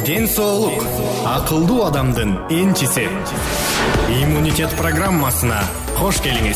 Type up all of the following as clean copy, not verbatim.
Ден соолук акылдуу адамдын энчиси. Иммунитет программасына кош келиңиз.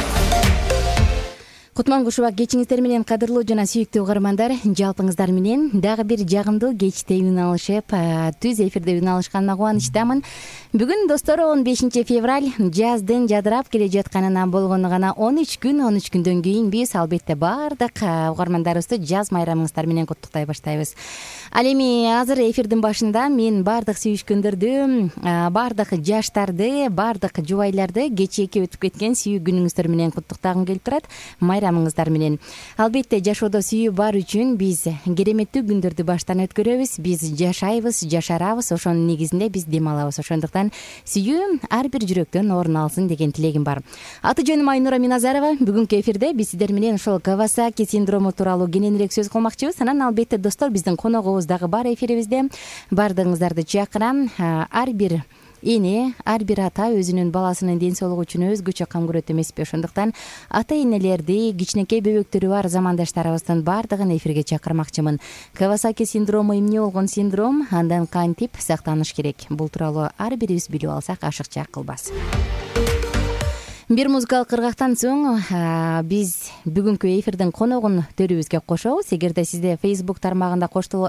Кутман Кушубак, кечиңиздер менен кадырлуу жана сүйүктүү угармандар, жалпыңыздар менен дагы бир жагымдуу кечте үн алышып, түз эфирде үн алышканына кубанычтамын. Бүгүн достор 15 февраль, жаздын жадырап келе жатканына болгону гана 13 күндөн кийин биз албетте баардык угармандарыбызды жаз майрамыңыздар менен куттуктай баштайбыз. Ал эми азыр эфирдин башында мен баардык сүйүшкөндөрдү, баардык жаштарды, баардык жубайларды кечээки өтүп кеткен сүйүү күнүңүздөр менен куттуктагым келип турат. Майрамыңыздар менен. Албетте жашоодо сүйүү бар үчүн биз кереметтүү күндөрдү баштан өткөрөбүз. Биз жашайбыз, жашарабыз, ошонун негизинде биз дем алабыз. Ошондуктан сүйүү ар бир жүрөктөн орун алсын деген тилегим бар. Аты жөнүм Айнура Миназарова. Бүгүнкү эфирде биз сиздер менен ошол Кавасаки синдрому тууралуу кененирээк сөз кылмакчыбыз. Анан албетте достор, биздин коногубуз дагы бар эфирибизде. Баардыгыңыздарды чакырам. Ар бир эне, ар бир ата өзүнүн баласынын ден соолугу үчүн өзгөчө кам көрөт эмеспи? Ошондуктан ата энелерди, кичинекей бөбөктөрү бар замандаштарыбыздын баардыгын эфирге чакырмакчымын. Кавасаки синдрому эмне болгон синдром, андан кантип сактаныш керек? Бул тууралуу ар бирибиз билип алсак ашыкча кылбас. Бир музыкалык кыргактан соң биз бүгүнкү эфирдин коногун төрүбүзгө кошобуз. Эгерде сизде Facebook тармагында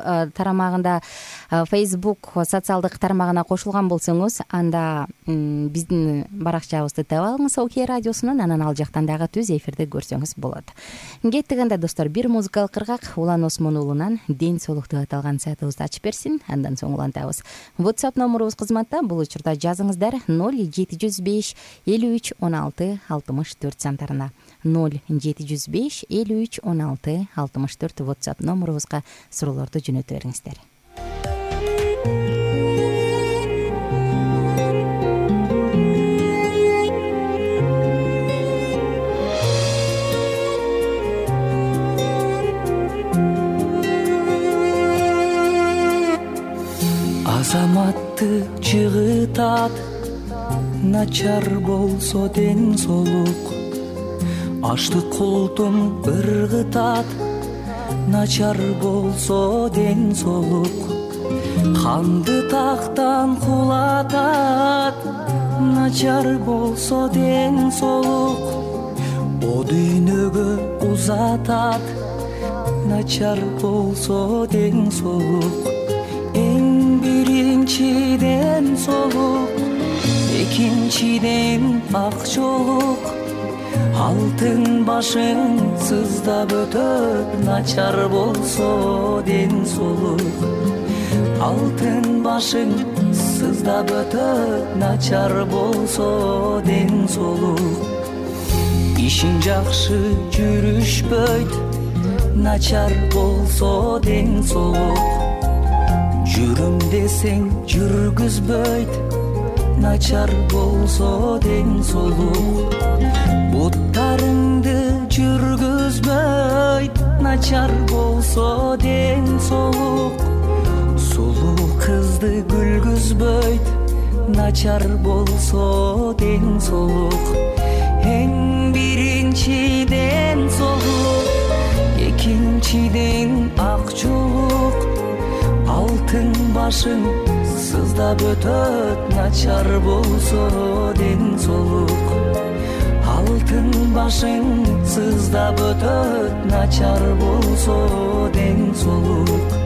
Facebook социалдык тармагына кошулган болсоңуз, анда биздин баракчабызды таап алыңыз Окей радиосунун, анан ал жактан дагы түз эфирди көрсөңүз болот. Кеттик анда достор, бир музыкалык кыргак Улан Осмон уулунан Ден соолук деп аталган саатыбызды ачып берсин, андан соң улантабыз. WhatsApp номурубуз кызматта, бул учурда жазыңыздар 0705 53 16 64 сантарына 0705 53 16 64 WhatsApp номурубузга суроолорду жөнөтө бериңиздер. Азаматты жыгытат, начар болсо ден соолук. Аштык култун ыргытат, начар болсо ден соолук. Канды тактан кулатат, начар болсо ден соолук. О дүйнөгө узатат, начар болсо ден соолук. Эң биринчи ден соолук, экинчиден акчолук. Алтын башың сыздап өтөт, начар болсо ден соолук. Алтын башың сыздап өтөт, начар болсо ден соолук. Ишин жакшы жүрүшпөйт, начар болсо ден соолук. Жүрүм десең жүргүзбөйт, начар болсо ден соолук. Буттарыңды жүргүзбөйт, начар болсо ден соолук. Сулуу кызды күлгүзбөйт, начар болсо ден соолук. Эң биринчи ден соолук, экинчиден акчолук. Алтын башың сыздап өтөт, начар болсо ден соолук. Алтын башың сыздап өтөт, начар болсо ден соолук.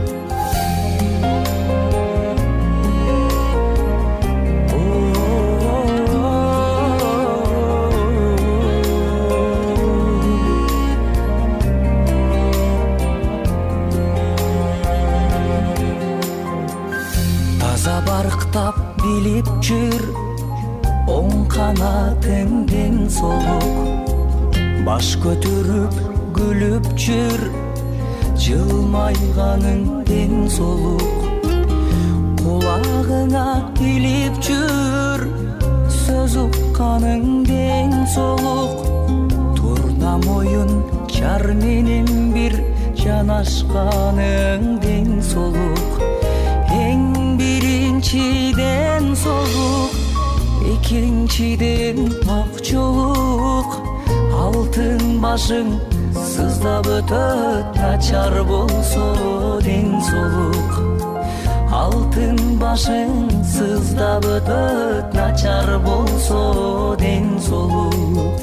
Таза барктап билип жүр, оң канатың ден соолук. Баш көтөрүп күлүп жүр, жылмайганың ден соолук. Кулагыңа илип жүр, сөз укканың ден соолук. Турна моюн жар менен бир жанашканың ден соолук. Эң биринчиден соолук, экинчиден акчолук. Алтын башың сыздап өтөт, начар болсо ден соолук. алтын башың сыздап өтөт, начар болсо ден соолук.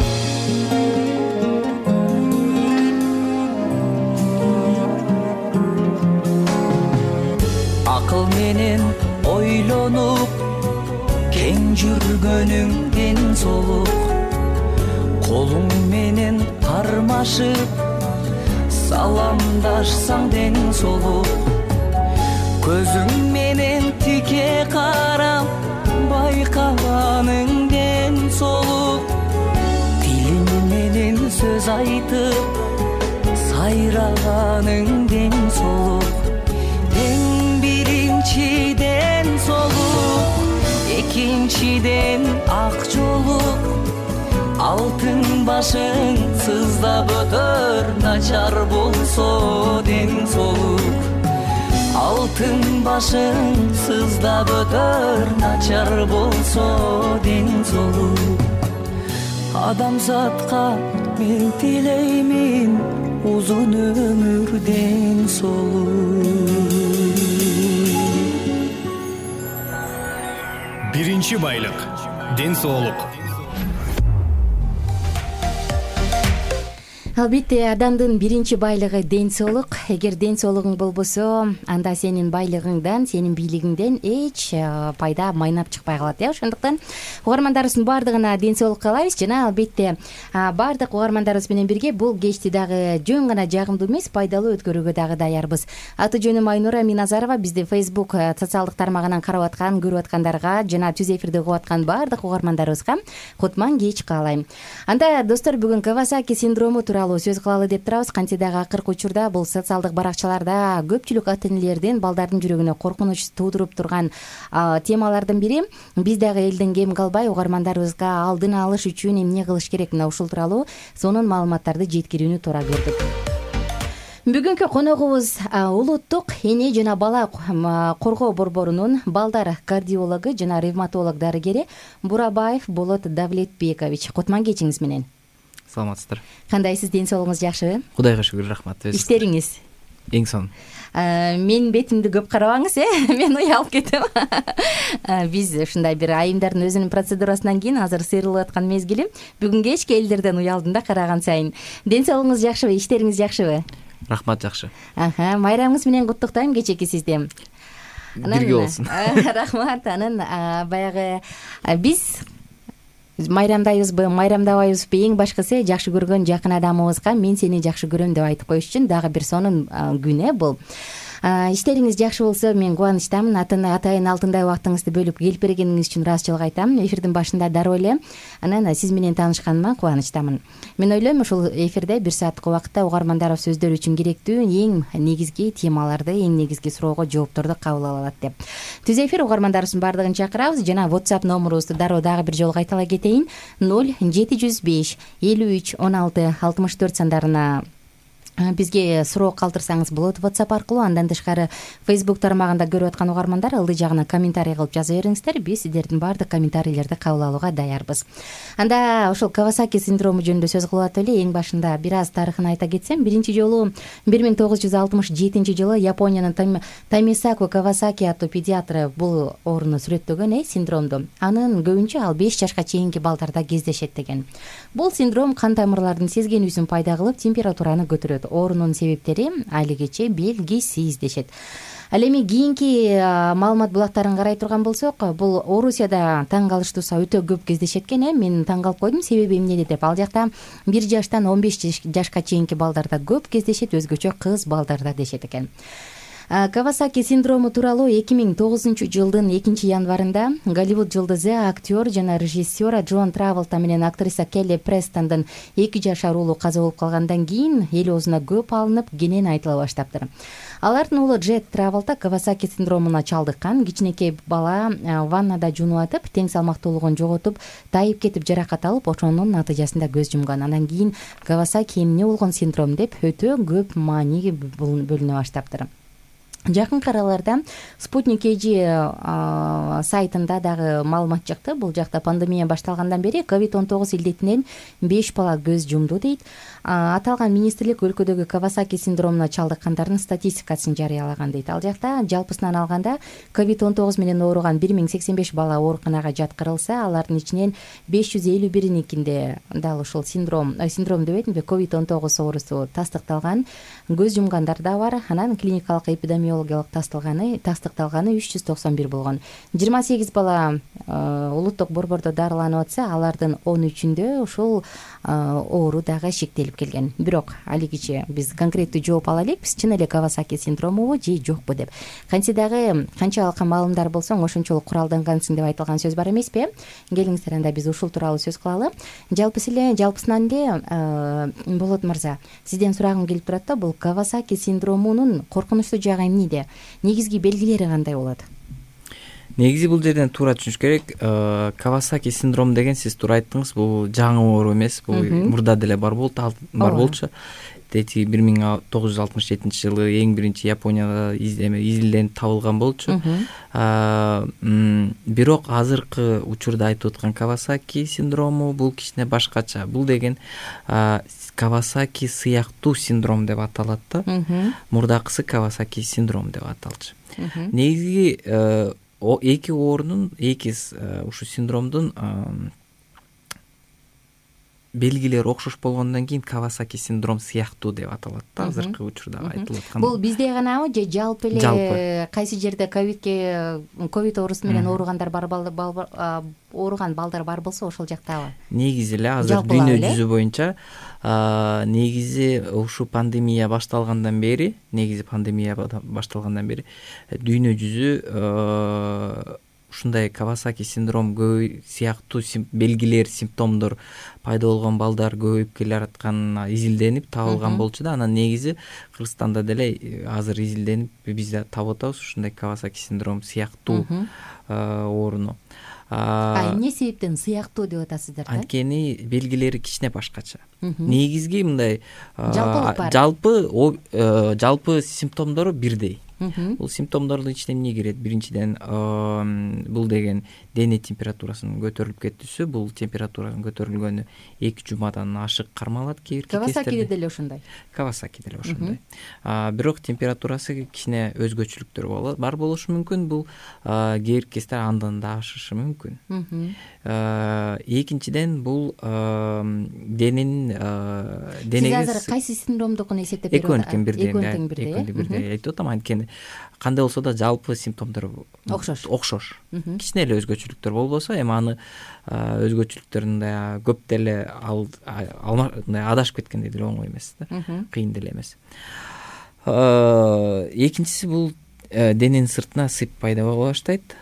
Акыл менен ойлонуп кең жүргөнүң ден соолук. Колуң менен кармашып саламдашсаң ден соолук. Көзүң менен тике карап байкаганың ден соолук. Тилиң менен сөз айтып сайраганың ден соолук. Эң биринчи ден соолук, экинчиден ак жолук. Алтын башың сыздап өтөр, начар болсо ден соолук. Алтын башың сыздап өтөр, начар болсо ден соолук. Адамзатка мен тилеймин узун өмүр ден соолук. Биринчи байлык — ден соолук. Албетте, адамдын биринчи байлыгы ден соолук. Эгер ден соолугуң болбосо, анда сенин байлыгыңдан, сенин бийлигиңден эч пайда майнап чыкпай калат, ошондуктан угармандарыбыздын баардыгына ден соолук каалайбыз жана албетте баардык угармандарыбыз менен бирге бул кечти дагы жөн гана жагымдуу эмес, пайдалуу өткөрүүгө дагы даярбыз. Аты жөнүм Айнура Миназарова. Бизди Facebook социалдык тармагынан карап аткан, көрүп аткандарга жана түз эфирде угуп аткан баардык угармандарыбызга кутман кеч каалайм. Анда достор, бүгүн Кавасаки синдрому тууралуу сөз кылалы деп турабыз. Кантсе дагы акыркы учурда бул социалдык баракчаларда көпчүлүк ата энелердин балдардын жүрөгүнө коркунуч туудуруп турган темалардын бири. Биз дагы элден кем калбай угармандарыбызга алдын алыш үчүн эмне кылыш керек, мына ушул тууралуу сонун маалыматтарды жеткирүүнү туура көрдүк. Бүгүнкү коногубуз улуттук эне жана бала коргоо борборунун балдар кардиологу жана ревматолог дарыгери Бурабаев Болот Давлетбекович. Кутман кечиңиз менен. Саламатсыздар. Кандайсыз, ден соолугуңуз жакшыбы? Кудайга шүгүр, рахмат. Иштериңиз? Эң сонун. Мен бетимди көп карабаңыз, мен уялып кетем. Биз ушундай бир айымдардын өзүнүн процедурасынан кийин азыр сыйрылып аткан мезгилим. Бүгүн кечке элдерден уялдым да караган сайын. Ден соолугуңуз жакшыбы? Иштериңиз жакшыбы? Рахмат, жакшы. Майрамыңыз менен куттуктайм кечеки сизди. Бирге болсун. Рахмат. Анан баягы биз майрамдайбызбы, майрамдабайбызбы, эң башкысы жакшы көргөн жакын адамыбызга мен сени жакшы көрөм деп айтып коюш үчүн дагы бир сонун күн бул. Иштериңиз жакшы болсо мен кубанычтамын. Атайын алтындай убактыңызды бөлүп келип бергениңиз үчүн ыраазычылык айтам. Эфирдин башында дароо эле анан сиз менен таанышканыма кубанычтамын. Мен ойлойм, ушул эфирде 1 сааттык убакытта угармандарыбыз өздөрү үчүн керектүү эң негизги темаларды, эң негизги суроого жоопторду кабыл ала алат деп. Түз эфир угармандарыбыздын баардыгын чакырабыз жана WhatsApp номурубузду дароо дагы бир жолу кайтала кетейин. 0705 53 16 64 сандарына бизге суроо калтырсаңыз болот WhatsApp аркылуу. Андан тышкары Facebook тармагында көрүп аткан угармандар ылдый жагына комментарий кылып жаза бериңиздер. Биз сиздердин баардык комментарийлерди кабыл алууга даярбыз. Анда ошол Кавасаки синдрому жөнүндө сөз кылып атып эле эң башында бир аз тарыхын айта кетсем, биринчи жолу 1967 Япониянын Тамисако Кавасаки аттуу педиатры бул ооруну сүрөттөгөн, синдромду. Анын көбүнчө ал 5 жашка чейинки балдарда кездешет деген. Бул синдром кан тамырлардын сезгенүүсүн пайда кылып, температураны көтөрөт. Оорунун себептери алигече белгисиз дешет. Ал эми кийинки маалымат булактарын карай турган болсок, бул Орусияда таң калыштуусу өтө көп кездешет экен. Мен таң калып койдум, себеби эмнеде деп. Ал жакта 1 жаштан 15 жашка чейинки балдарда көп кездешет, өзгөчө кыз балдарда дешет экен. Кавасаки синдрому тууралуу 2009 жылдын 2-январында Голливуд жылдызы, актер жана режиссер Джон Траволта менен актриса Келли Престондун 2 жашар уулу каза болуп калгандан кийин эл оозуна көп алынып, кенен айтыла баштаптыр. Алардын уулу Джет Траволта Кавасаки синдромуна чалдыккан. Кичинекей бала ваннада жуунуп атып, тең салмактуулугун жоготуп, тайып кетип жаракат алып, ошонун натыйжасында көз жумган. Андан кийин Кавасаки эмне болгон синдром деп өтө көп маани бөлүнө баштаптыр. Жакынкы араларда Спутник KG сайтында дагы маалымат чыкты. Бул жакта пандемия башталгандан бери COVID-19 илдетинен 5 бала көз жумду дейт. Аталган министрлик өлкөдөгү Кавасаки синдромуна чалдыккандардын статистикасын жарыялаган дейт. Ал жакта жалпысынан алганда COVID-19 менен ооруган 1085 бала ооруканага жаткырылса, алардын ичинен 551-никинде дал ушул синдром дебейтимби, COVID-19 оорусу тастыкталган. Көз жумгандар да бар. Анан клиникалык эпидемиологиялык тастыкталганы 391 болгон. 28 бала улуттук борбордо дарыланып атса, алардын 13-үндө ушул оору дагы шектелип келген. Бирок алигиче биз конкреттүү жооп ала элекпиз, чын эле Кавасаки синдромубу же жокпу деп. Кантсе дагы канчалык маалымдар болсоң ошончолук куралдангансың деп айтылган сөз бар эмеспи? Келиңиздер, анда биз ушул тууралуу сөз кылалы. Жалпысынан эле Болот мырза, сизден сурагым келип турат да, бул Кавасаки синдромунун коркунучтуу жагы эмнеде? Негизги белгилери кандай болот? Негизи бул жерден туура түшүнүш керек. Кавасаки синдром деген сиз туура айттыңыз, бул жаңы оору эмес, бул мурда деле бар болчу. Дети 1967-жылы эң биринчи Японияда изилденип табылган болчу. Бирок азыркы учурда айтып аткан Кавасаки синдрому бул кичине башкача. Бул деген Кавасаки сыяктуу синдром деп аталат да. Мурдакысы Кавасаки синдром деп аталчу. Негизи эки оорунун, ушу синдромдун белгилери окшош болгондон кийин Кавасаки синдром сыяктуу деп аталат да, азыркы учурда айтылып аткан. Бул бизде ганабы же жалпы эле кайсы жерде ковид оорусу менен ооругандар ооруган балдар бар болсо ошол жактабы? Негизи эле азыр дүйнө жүзү боюнча негизи ушу пандемия башталгандан бери дүйнө жүзү ушундай Кавасаки синдром сыяктуу белгилер, симптомдор пайда болгон балдар көбөйүп келе аткан изилденип табылган болчу да. Анан негизи Кыргызстанда деле азыр изилденип биз да таап атабыз ушундай Кавасаки синдром сыяктуу ооруну. Эмне себептен сыяктуу деп атасыздар да? Анткени белгилери кичине башкача. Негизги мындай жалпы симптомдору бирдей. Бул симптомдордун ичине эмне кирет? Биринчиден бул деген дене температурасынын көтөрүлүп кетүүсү. Бул температуранын көтөрүлгөнү 2 жумадан ашык кармалат кээ бир кездерде. Кавасаки деле ошондой. Кавасаки деле ошондой. Бирок температурасы кичине өзгөчөлүктөр бар болушу мүмкүн. Бул кээ бир кездер андан да ашышы мүмкүн. Экинчиден бул дененин Сиз азыр кайсы синдромдукун эсептеп берип атасыз? Экөөнүн тең бирдей айтып атам. Анткени кандай болсо да жалпы симптомдор окшош. Кичине эле өзгөчөлүктөр болбосо, эми аны өзгөчөлүктөрүн көп деле адашып кеткендей деле оңой эмес да, кыйын деле эмес. Экинчиси бул дененин сыртына сыйп пайда боло баштайт.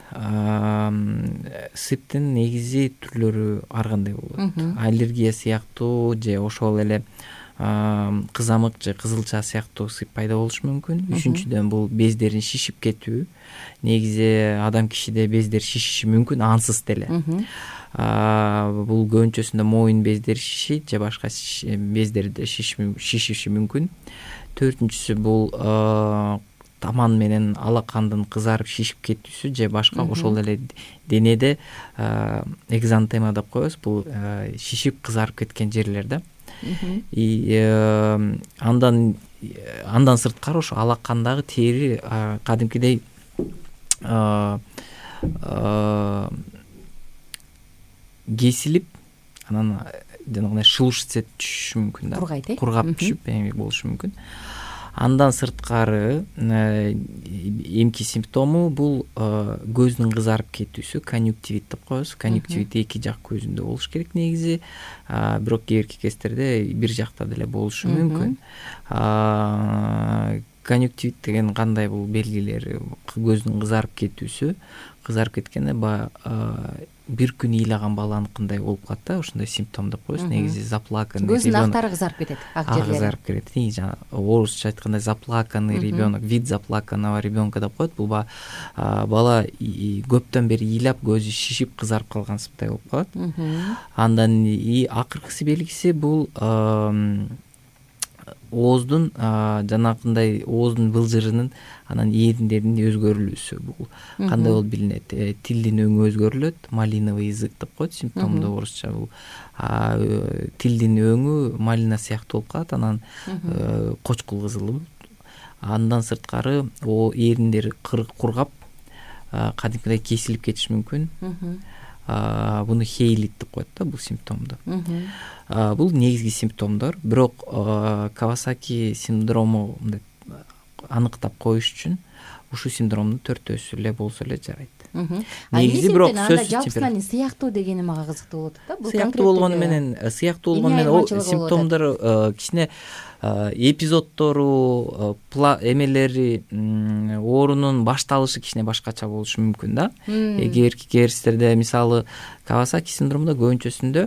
Сыйптын негизи түрлөрү ар кандай болот. Аллергия сыяктуу же ошол эле кызамык же кызылча сыяктуу сыйп пайда болушу мүмкүн. Үчүнчүдөн бул бездерин шишип кетүү. Негизи адам кишиде бездер шишиши мүмкүн ансыз деле. Бул көбүнчөсүндө моюн бездери шишийт же башка бездерде шишиши мүмкүн. Төртүнчүсү бул таман менен алакандын кызарып шишип кетүүсү же башка ошол эле денеде экзантема деп коебуз. Бул шишип кызарып кеткен жерлер да. Андан сырткары ошо алакандагы тери кадимкидей кесилип, анан жанагындай шелушиться түшүшү мүмкүн да. Кургап түшүп болушу мүмкүн. Андан сырткары эмки симптому бул көздүн кызарып кетүүсү, конъюнктивит деп коебуз. Конъюнктивит эки жак көзүндө болуш керек негизи. Бирок кээ бир кездерде бир жакта деле болушу мүмкүн. Конъюнктивит деген кандай бул белгилери? Көздүн кызарып кетүүсү. Кызарып кеткенде бир күн ыйлаган баланыкындай болуп калат да, ошондой симптом деп коебуз. Негизи заплаканный ребенок. Көздүн актары кызарып кетет, ак жерлери. Кызарып кетет. Орусча айтканда заплаканный ребенок, вид заплаканного ребенка деп коет. Бул бала көптөн бери ыйлап, көзү шишип кызарып калгансыптай болуп калат. Андан акыркысы белгиси бул ооздун жанагындай ооздун былжырынын анан эриндеринин өзгөрүлүүсү. Бул кандай болуп билинет? Тилдин өңү өзгөрүлөт, малиновый язык деп коет симптомду орусча. Бул тилдин өңү малина сыяктуу болуп калат, анан кочкул кызылы. Андан сырткары эриндер кургап, кадимкидей кесилип кетиши мүмкүн. Буну хейлит деп коет да бул симптомду. Бул негизги симптомдор. Бирок Кавасаки синдрому аныктап коюш үчүн ушул синдромдун 4-өсү эле болсо эле жарайт. Негизи бирок сөзсүз жалпысынан сыяктуу дегени мага кызыктуу болот да. Бул сыяктуу болгону менен ол симптомдор кичине эпизоддору, эмелери, оорунун башталышы кичине башкача болушу мүмкүн да. Эгер сиздерде мисалы Кавасаки синдромунда көбүнчөсүндө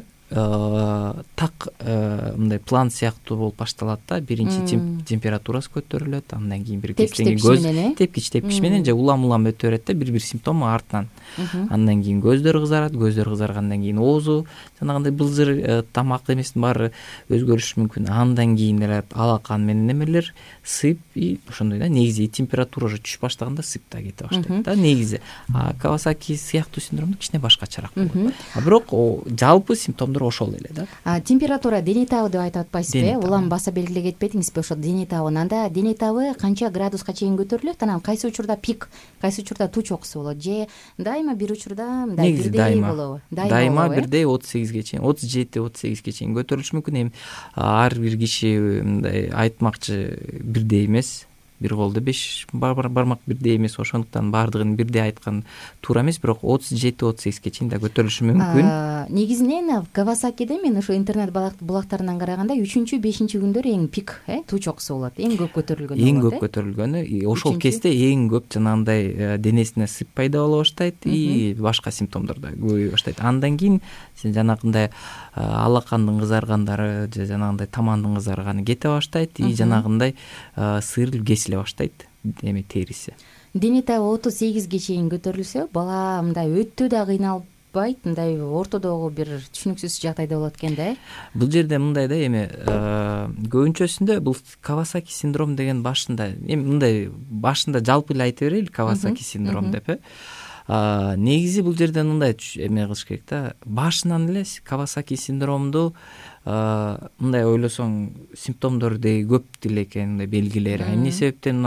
так мындай план сыяктуу болуп башталат да. Биринчи температурасы көтөрүлөт, андан кийин бир кескени көз тепкич менен же улам өтө берет да, бир симптом артынан. Андан кийин көздөр кызаргандан кийин оозу жанагындай былжыр, тамак эмесинин баары өзгөрүшү мүмкүн. Андан кийин эле алакан менен эмелер, сыйп, ошондой да. Негизи температура уже түшүп баштаганда сыйп да кете баштайт да. Негизи Кавасаки сыяктуу синдромду кичине башкачараак болот. Бирок жалпы симптом ошол эле да. Температура дене табы деп айтып атпайсызбы? Улам баса белгилей кетпедиңизби ошол дене табын? Анда дене табы канча градуска чейин көтөрүлөт? Анан кайсы учурда пик, кайсы учурда туч окуусу болот? Же дайыма бир учурда мындай бирдей болобу? Дайыма бирдей 38ге чейин, 37-38ге чейин көтөрүлүшү мүмкүн. Эми ар бир киши мындай айтмакчы бирдей эмес. Бир колдо 5 бармак бирдей эмес, ошондуктан баардыгын бирдей айткан туура эмес, бирок 37-38ге чейин да көтөрүлүшү мүмкүн. Негизинен Кавасакиде мен ошо интернет булактарынан караганда 3-5 күндөр эң пик, туч окуусу болот, эң көп көтөрүлгөнү болот. Эң көп көтөрүлгөнү, ошол кезде эң көп жанагындай денесине сыйп пайда боло баштайт и башка симптомдор да көбөйө баштайт. Андан кийин сен жанагындай алакандын кызаргандары же жанагындай тамандын кызарганы кете баштайт и жанагындай сыйрылып кесиле баштайт эме териси. Дене табы 38ге чейин көтөрүлсө, бала мындай өтө да кыйналбайт, мындай ортодогу бир түшүнүксүз жагдайда болот экен да. Бул жерде мындай да, эми көбүнчөсүндө бул Кавасаки синдром деген башында, эми мындай башында жалпы эле айта берели Кавасаки синдром деп. Негизи бул жерден мындай эме кылыш керек да. Башынан эле Кавасаки синдромду мындай ойлосоң симптомдор деги көп деле экен, мындай белгилери. Эмне себептен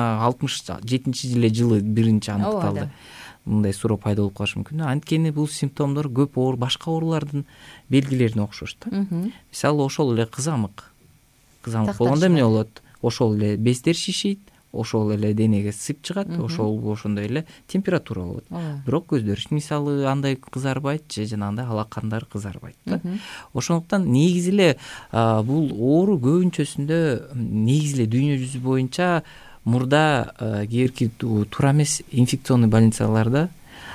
67-жылы биринчи аныкталды. Мындай суроо пайда болуп калышы мүмкүн. Анткени бул симптомдор көп башка оорулардын белгилерине окшош да. Мисалы ошол эле кызамык болгондо эмне болот? Ошол эле бездер шишийт, ошол эле денеге сыйп чыгат, ошондой эле температура болот. Бирок көздөр мисалы андай кызарбайт же жанагындай алакандар кызарбайт да. Ошондуктан негизи эле бул оору көбүнчөсүндө негизи эле дүйнө жүзү боюнча мурда кээ туура эмес инфекционный больницаларда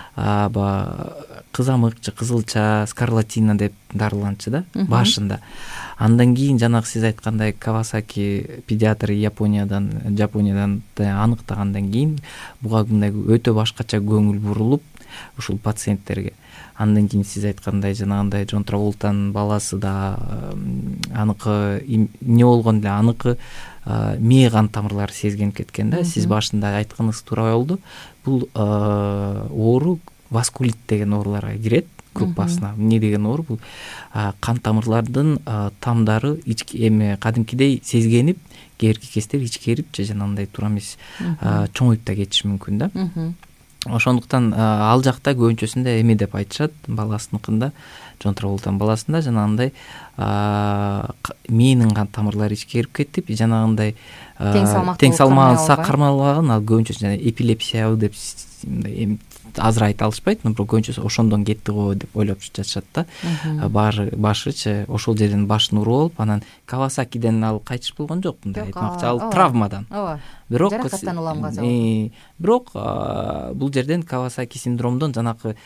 кызамык же кызылча, скарлатина деп дарыланчы да башында. Андан кийин жанагы сиз айткандай Кавасаки педиатр Жапониядан аныктагандан кийин буга мындай өтө башкача көңүл бурулуп ушул пациенттерге. Андан кийин сиз айткандай жанагындай Джон Траволтанын баласы да аныкы эмне болгон эле, аныкы мээ кан тамырлары сезгенип кеткен да. Сиз башында айтканыңыз туура болду. Бул оору васкулит деген ооруларга кирет. Көк басына эмне деген оору? Бул кан тамырлардын тамдары эме кадимкидей сезгенип, кээрки кездер ичкерип же жанагындай туура эмес чоңуйуп да кетиши мүмкүн да. Ошондуктан ал жакта көбүнчөсүндө эме деп айтышат, баласыныкында, Джон Траволтанын баласында жанагындай мээнин кан тамырлары ичкерип кетип, жанагындай тең салмагы кармалбаган, ал көбүнчөсү эпилепсия деп мындай азыр айта алышпайт, бирок көбүнчөсү ошондон кетти го деп ойлоп жатышат да. Башычы ошол жерден башын уруп алып, анан Кавасакиден ал кайтыш болгон жок, мындай айтмакчы, ал травмадан. Бирок жаракаттан улам каза болду. Бирок бул жерден Кавасаки синдромдон жанакы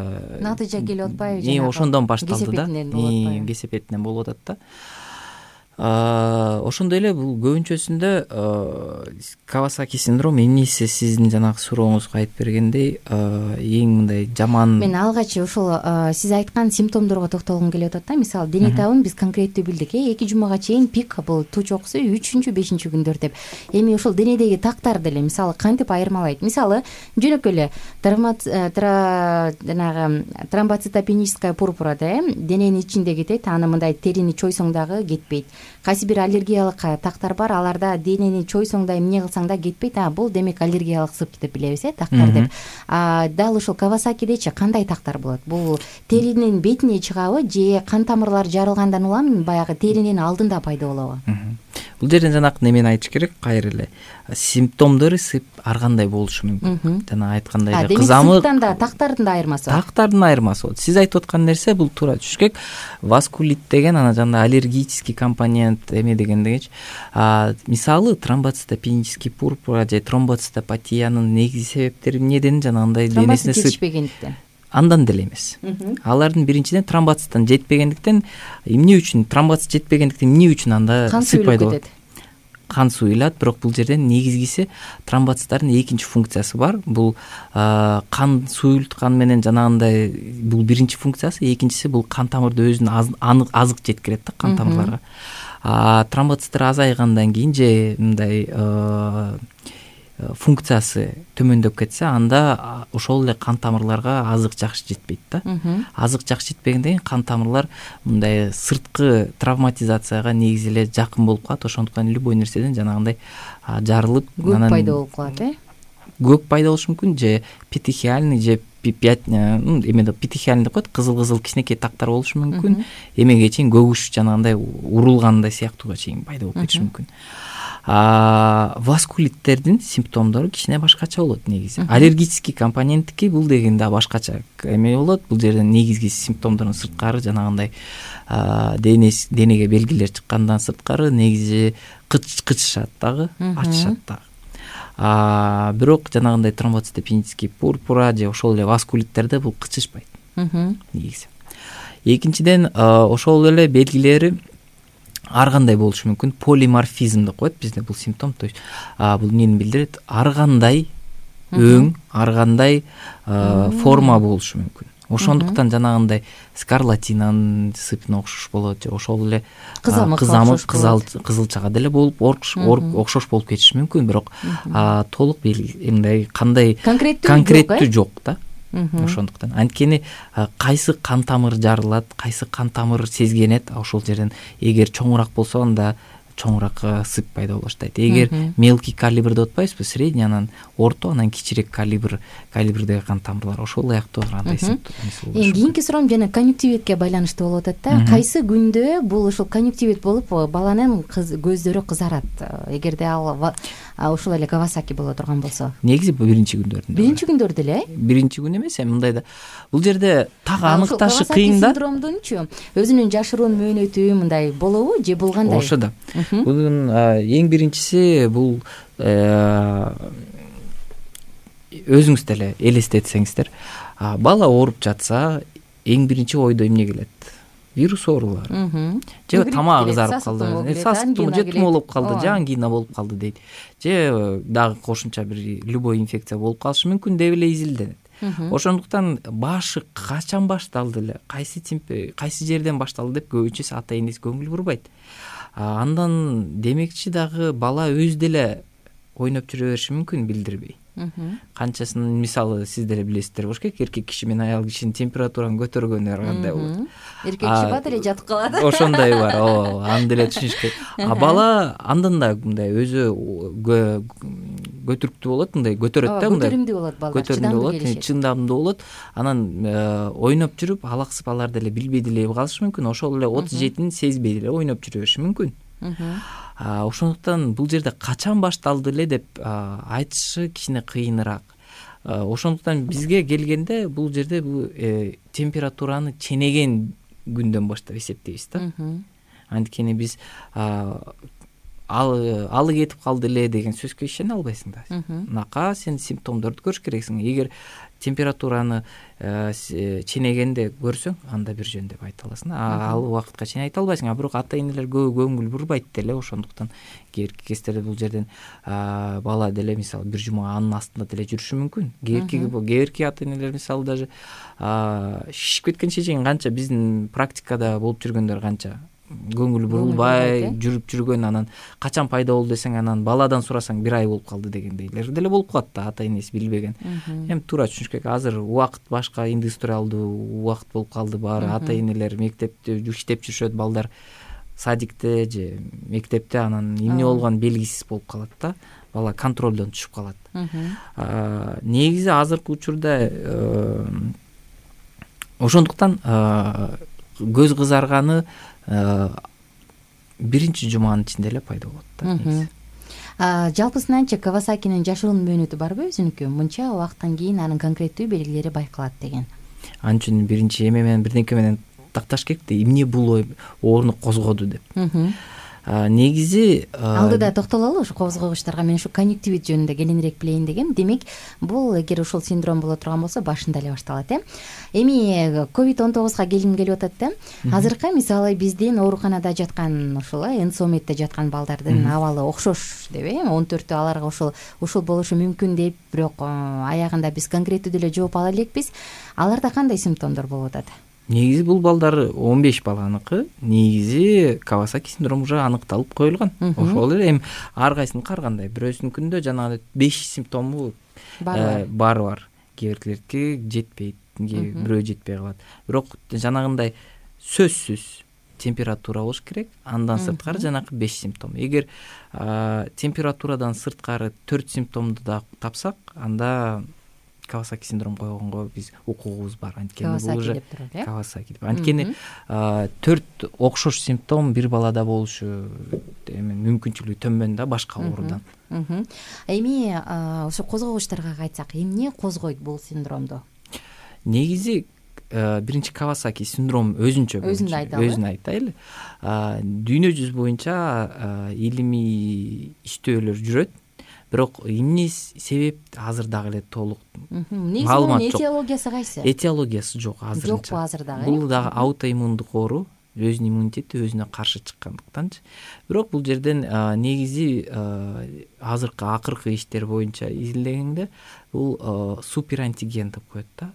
натыйжа келип атпайбы? Ошондон башталды да. Кесепетинен болуп атат да. Ошондой эле бул көбүнчөсүндө Кавасаки синдрому эмнеси сиздин жанагы сурооңузга айтып бергендей эң мындай жаман. Мен алгач ошол сиз айткан симптомдорго токтолгум келип атат да. Мисалы дене табын биз конкреттүү билдик, 2 жумага чейин пик бул туч окуусу 3-5 күндөр деп. Эми ошол денедеги тактар деле мисалы кантип айырмалайт? Мисалы жөнөкөй эле жанагы тромбоцитопеническая пурпура дененин ичинде кетет, аны мындай терини чойсоң дагы кетпейт. Кайсы бир аллергиялык тактар бар, аларда денени чойсоң да эмне кылсаң да кетпейт. Бул демек аллергиялык сыпт деп билебиз, тактар деп. Дал ошол Кавасакидечи кандай тактар болот? Бул теринин бетине чыгабы же кан тамырлар жарылгандан улам баягы теринин алдында пайда болобу? Бул жерден жанакы немени айтыш керек, кайра эле симптомдору сыйп ар кандай болушу мүмкүн. Жана айткандай эле кызамык. Сыптан да тактардын да айырмасы бар. Тактардын айырмасы болот. Сиз айтып аткан нерсе бул туура түшүш керек. Васкулит деген ана жана аллергический компонент эме дегендегичи. Мисалы тромбоцитопенический пурпура же тромбоцитопатиянын негизги себептери эмнеден жанагындай денесине жетишпегендиктен. Андан деле эмес. Алардын биринчиден тромбоциттан жетпегендиктен, эмне үчүн тромбоцит жетпегендиктен эмне үчүн анда сыйпайт болот? Кан суюлат, бирок бул жерден негизгиси тромбоциттардын экинчи функциясы бар. Бул кан суюлткан менен жанагындай бул биринчи функциясы, экинчиси бул кан тамырды өзүнүн азык жеткирет да кан тамырларга. Тромбоциттер азайгандан кийин же мындай функциясы төмөндөп кетсе, анда ошол эле кан тамырларга азык жакшы жетпейт да. Азык жакшы жетпегенден кийин кан тамырлар мындай сырткы травматизацияга негизи эле жакын болуп калат. Ошондуктан любой нерседен жанагындай жарылып, көк пайда болуп калат, көк пайда болушу мүмкүн, же петехиальный же эме петехиальный деп коет, кызыл кичинекей тактар болушу мүмкүн. Эмеге чейин көгүш жанагындай урулгандай сыяктууга чейин пайда болуп кетиши мүмкүн. Васкулиттердин симптомдору кичине башкача болот негизи. Аллергический компоненттики бул дегенде башкача эме болот. Бул жерден негизги симптомдордун сырткары жанагындай денеге белгилер чыккандан сырткары негизи кычышат дагы, ачышат дагы. Бирок жанагындай тромбоцитопенический пурпура же ошол эле васкулиттерде бул кычышпайт негизи. Экинчиден ошол эле белгилери ар кандай болушу мүмкүн. Полиморфизм деп коет бизде бул симптом. То есть бул эмнени билдирет? Ар кандай өң, ар кандай форма болушу мүмкүн. Ошондуктан жанагындай скарлатинанын сыпына окшош болот же ошол эле кызамык кызылчага деле болуп окшош болуп кетиши мүмкүн. Бирок толук мындай кандай конкреттүү жок да. Ошондуктан анткени кайсы кан тамыр жарылат, кайсы кан тамыр сезгенет, ошол жерден эгер чоңураак болсо анда чоңураак сып пайда боло баштайт. Эгер мелкий калибр деп атпайбызбы, средний, анан орто, анан кичирээк калибрдеги кан тамырлар ошол ыяктуу андай симптом. Кийинки суроом жана конъюнктивитке байланыштуу болуп атат да. Кайсы күндө бул ошол конъюнктивит болуп баланын көздөрү кызарат? Эгерде ал ошол эле Кавасаки боло турган болсо. Негизи биринчи күндөрдө эле? Биринчи күн эмес, мындай да. Бул жерде так аныкташы кыйын да. Синдромдунчу өзүнүн жашыруун мөөнөтү мындай болобу же болгандай? Ошо да. Бунун эң биринчиси бул өзүңүз деле элестетсеңиздер, бала ооруп жатса, эң биринчи ойдо эмне келет? Вирус оорулары. Же тамагы кызарып калды, сасыктуу же тумоолоп калды, же ангина болуп калды дейт. Же дагы кошумча бир любой инфекция болуп калышы мүмкүн деп эле изилденет. Ошондуктан башы качан башталды эле, кайсы жерден башталды деп көбүнчөсү ата энеси көңүл бурбайт. Андан демекчи дагы бала өз деле ойноп жүрө бериши мүмкүн билдирбей. Канчасын мисалы сиз деле билесиздер болуш керек, эркек киши менен аял кишинин температураны көтөргөнү ар кандай болот. Эркек киши бат эле жатып калат. Ошондой бар, аны деле түшүнүш керек. Бала андан да мындай өзү көтүрүктүү болот, мындай көтөрөт да, мындай көтөрүмдүү болот балдар, чыдамдуу болот. Анан ойноп жүрүп алаксып алар деле билбей деле калышы мүмкүн. Ошол эле 37-ин сезбей деле ойноп жүрө бериши мүмкүн. Ошондуктан бул жерде качан башталды эле деп айтышы кичине кыйыныраак. Ошондуктан бизге келгенде бул жерде бул температураны ченеген күндөн баштап эсептейбиз да. Анткени биз алы кетип калды эле деген сөзгө ишене албайсың да. Унака сен симптомдорду көрүш керексиң. Эгер температураны ченегенде көрсөң, анда бир жөн деп айта аласың. Ал убакытка чейин айта албайсың. Бирок ата-энелер көңүл бурбайт деле, ошондуктан кээрки кездерде бул жерден бала деле мисалы бир жума анын астында деле жүрүшү мүмкүн. Кээрки ата-энелер мисалы даже шишип кеткенче чейин канча биздин практикада болуп жүргөндөр канча көңүл бурулбай жүрүп жүргөн, анан качан пайда болду десең, анан баладан сурасаң 1 ай болуп калды дегендейлер деле болуп калат да, ата-энеси билбеген. Эми туура түшүнүш керек. Азыр убакыт башка, индустриалдуу убакыт болуп калды. Баары ата-энелер мектепте иштеп жүрүшөт, балдар садикте же мектепте, анан эмне болгон белгисиз болуп калат да, бала контролдон түшүп калат. Негизи азыркы учурда ошондуктан көз кызарганы биринчи жуманын ичинде эле пайда болот да. Жалпысынанчы Кавасакинин жашыруун мөөнөтү барбы өзүнүкү? Мынча убакыттан кийин анын конкреттүү белгилери байкалат деген. Анчын биринчи эме менен бирдеке менен такташ керек да, эмне бул ооруну козгоду деп. Негизи алдыда токтололу ушу козгогучтарга. Мен ушу конъюнктивит жөнүндө кененирээк билейин дегем. Демек, бул эгер ушул синдром боло турган болсо, башында эле башталат. Эми COVID-19га келгим келип атат да. Азыркы мисалы биздин ооруканада жаткан ушул энсомедде жаткан балдардын абалы окшош деп, 14-тө аларга ушул болушу мүмкүн деп, бирок аягында биз конкреттүү деле жооп ала элекпиз. Аларда кандай симптомдор болуп атат? Негизи бул балдар 15 баланыкы негизи Кавасаки синдрому уже аныкталып коюлган. Ошол эле эми ар кайсынын ар бирөөсүнүкүндө жанагы 5 симптому бар. Кээбиркилердики жетпейт, бирөө жетпей калат. Бирок жанагындай сөзсүз температура болуш керек. Андан сырткары жанагы 5 симптом. Эгер температурадан сырткары 4 симптомду да тапсак, анда Кавасаки синдром койгонго биз укугубуз бар. Анткени бул уже Кавасаки деп. Анткени 4 окшош симптом бир балада болушу мүмкүнчүлүгү төмөн да башка оорудан. Эми ошо козгогучтарга кайтсак, эмне козгойт бул синдромду? Негизи биринчи Кавасаки синдром өзүн айтайлы. Дүйнө жүзү боюнча илимий иштөөлөр жүрөт. Бирок эмне себеп азыр дагы эле толук маалымат жок. Этиологиясы кайсы? Этиологиясы жок азырынча. Жокпу азыр дагы? Бул дагы аутоиммундук оору, өзүнүн иммунитети өзүнө каршы чыккандыктанчы. Бирок бул жерден негизи азыркы акыркы иштер боюнча изилдегенде бул суперантиген деп коет да.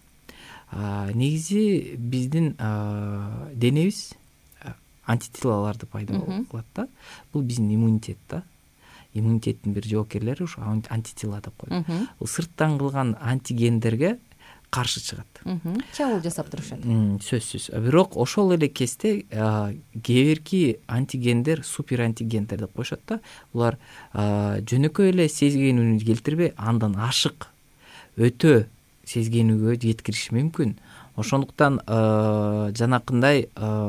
Негизи биздин денебиз антителаларды пайда кылат да. Бул биздин иммунитет да. Иммунитеттин бир жоокерлери ушу антитела деп коет. Бул сырттан кылган антигендерге каршы чыгат. Чабуул жасап турушат. Сөзсүз. Бирок ошол эле кезде кээбирки антигендер суперантигендер деп коюшат да. Булар жөнөкөй эле сезгенүүнү келтирбей, андан ашык өтө сезгенүүгө жеткириши мүмкүн. Ошондуктан жанакындай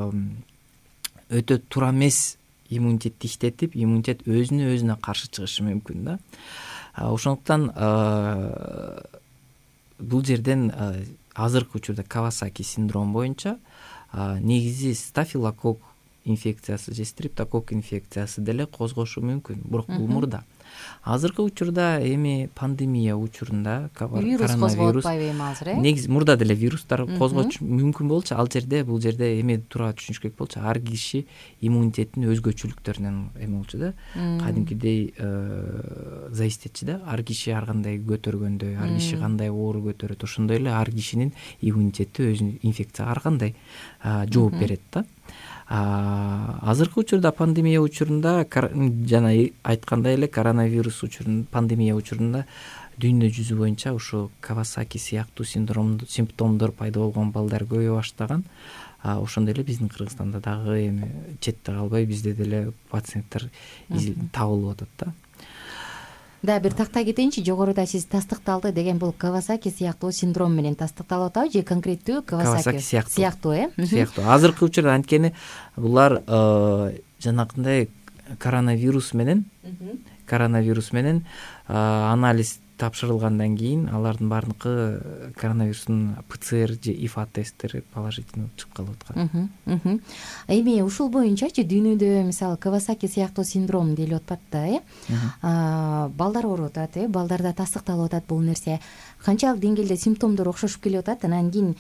өтө туура эмес иммунитетти иштетип, иммунитет өзүнө каршы чыгышы мүмкүн да. Ошондуктан бул жерден азыркы учурда Кавасаки синдром боюнча негизи стафилококк инфекциясы же стрептококк инфекциясы деле козгошу мүмкүн. Бирок бул мурда. Азыркы учурда эми пандемия учурунда коронавирус негизи мурда деле вирустар козгоочу мүмкүн болчу. Ал жерде бул жерде эме туура түшүнүш керек болчу. Ар киши иммунитетинин өзгөчөлүктөрүнөн эме болчу да. Кадимкидей зависить этчи да. Ар киши ар кандай көтөргөндөй, ар киши кандай оору көтөрөт, ошондой эле ар кишинин иммунитети өзүнүн инфекцияга ар кандай жооп берет да. Азыркы учурда пандемия учурунда жана айткандай эле коронавирус учурунда, пандемия учурунда дүйнө жүзү боюнча ушу Кавасаки сыяктуу симптомдор пайда болгон балдар көбөйө баштаган. Ошондой эле биздин Кыргызстанда дагы эми четте калбай бизде деле пациенттер табылып атат да. Да, бир тактай кетейинчи. Жогоруда сиз тастыкталды деген бул Кавасаки сыяктуу синдром менен тастыкталып атабы же конкреттүү Кавасаки сыяктуу? Сыяктуу. Азыркы учурда анткени булар коронавирус менен анализ тапшырылгандан кийин алардын баардыгы коронавирустун ПЦР же ИФА тесттери положительный чыгып калып аткан. Эми ушул боюнчачы дүйнөдө мисалы Кавасаки сыяктуу синдром делип атпат да, балдар ооруп атат, балдарда тастыкталып атат бул нерсе. Канчалык деңгээлде симптомдор окшошуп келип атат, анан кийин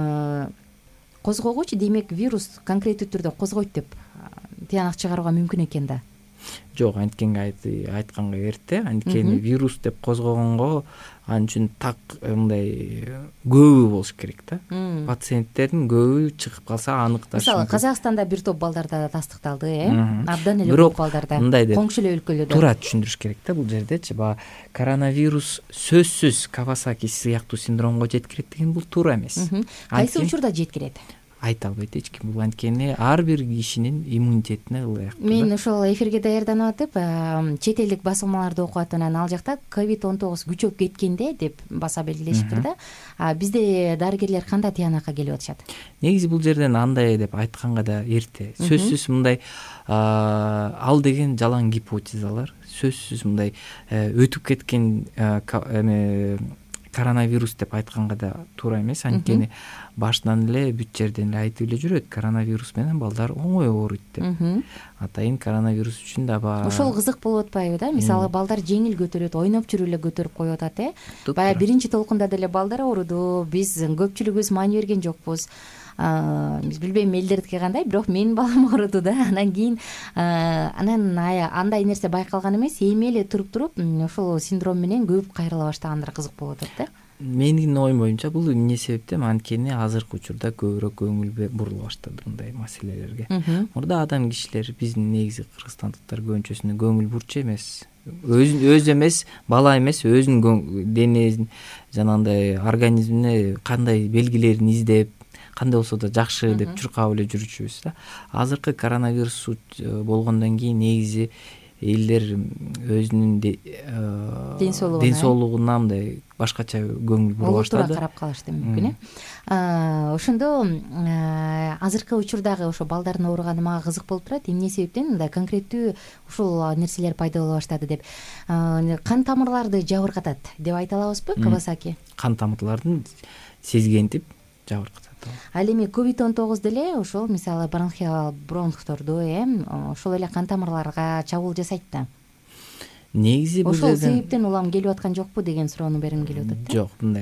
козгогучу, демек вирус конкреттүү түрдө козгойт деп тыянак чыгарууга мүмкүн экен да. Жок, анткенге айтканга эрте. Анткени вирус деп козгогонго ал үчүн так мындай көбү болуш керек да. Пациенттердин көбү чыгып калса аныкташ. Мисалы Казакстанда бир топ балдарда тастыкталды, абдан эле көп балдарда. Коңшу эле өлкөлөрдө. Туура түшүндүрүш керек да бул жердечи. Баягы коронавирус сөзсүз Кавасаки сыяктуу синдромго жеткирет деген бул туура эмес. Кайсы учурда жеткирет? Айта албайт эч ким. Бул анткени ар бир кишинин иммунитетине ылайыктуу. Мен ошол эфирге даярданып атып, чет элдик басылмаларды окуп атып, анан ал жакта COVID-19 күчөп кеткенде деп баса белгилешиптир да. Бизде дарыгерлер кандай тыянакка келип атышат? Негизи бул жерден андай деп айтканга да эрте. Сөзсүз мындай ал деген жалаң гипотезалар. Сөзсүз мындай өтүп кеткен коронавирус деп айтканга да туура эмес. Анткени башынан эле бүт жерден эле айтып эле жүрөт, коронавирус менен балдар оңой ооруйт деп. Атайын коронавирус үчүн да ошол кызык болуп атпайбы да? Мисалы балдар жеңил көтөрөт, ойноп жүрүп эле көтөрүп коюп атат, Баягы биринчи толкунда деле балдар ооруду, биз көпчүлүгүбүз маани берген жокпуз. Биз билбейм элдердики кандай, бирок менин балам ооруду да. Анан кийин анан андай нерсе байкалган эмес, эми эле туруп ошол синдром менен көп кайрыла баштагандыр, кызык болуп атат да. Менин оюм боюнча бул эмне себептен? Анткени азыркы учурда көбүрөөк көңүл бурула баштады мындай маселелерге. Мурда адам кишилер, биздин негизи кыргызстандыктар көбүнчөсүнө көңүл бурчу эмес. Өзү эмес, бала эмес, өзүнүн денесин, жанагындай организмине кандай белгилерин издеп, кандай болсо да жакшы деп чуркап эле жүрчүбүз да. Азыркы коронавирус болгондон кийин негизи элдер өзүнүн ден соолугуна мындай башкача көңүл бура баштады. Карап калышты мүмкүн, Ошондо азыркы учурдагы ошо балдардын ооруганы мага кызык болуп турат. Эмне себептен мындай конкреттүү ушул нерселер пайда боло баштады деп. Кан тамырларды жабыркатат деп айта алабызбы Кавасаки? Кан тамырлардын сезгентип жабыркатат. Ал эми COVID-19 деле ошол мисалы бронхиал бронхторду ошол эле кан тамырларга чабуул жасайт да. Негизи бул ошол себептен улам келип аткан жокпу деген суроону бергим келип атат да. Жок, мындай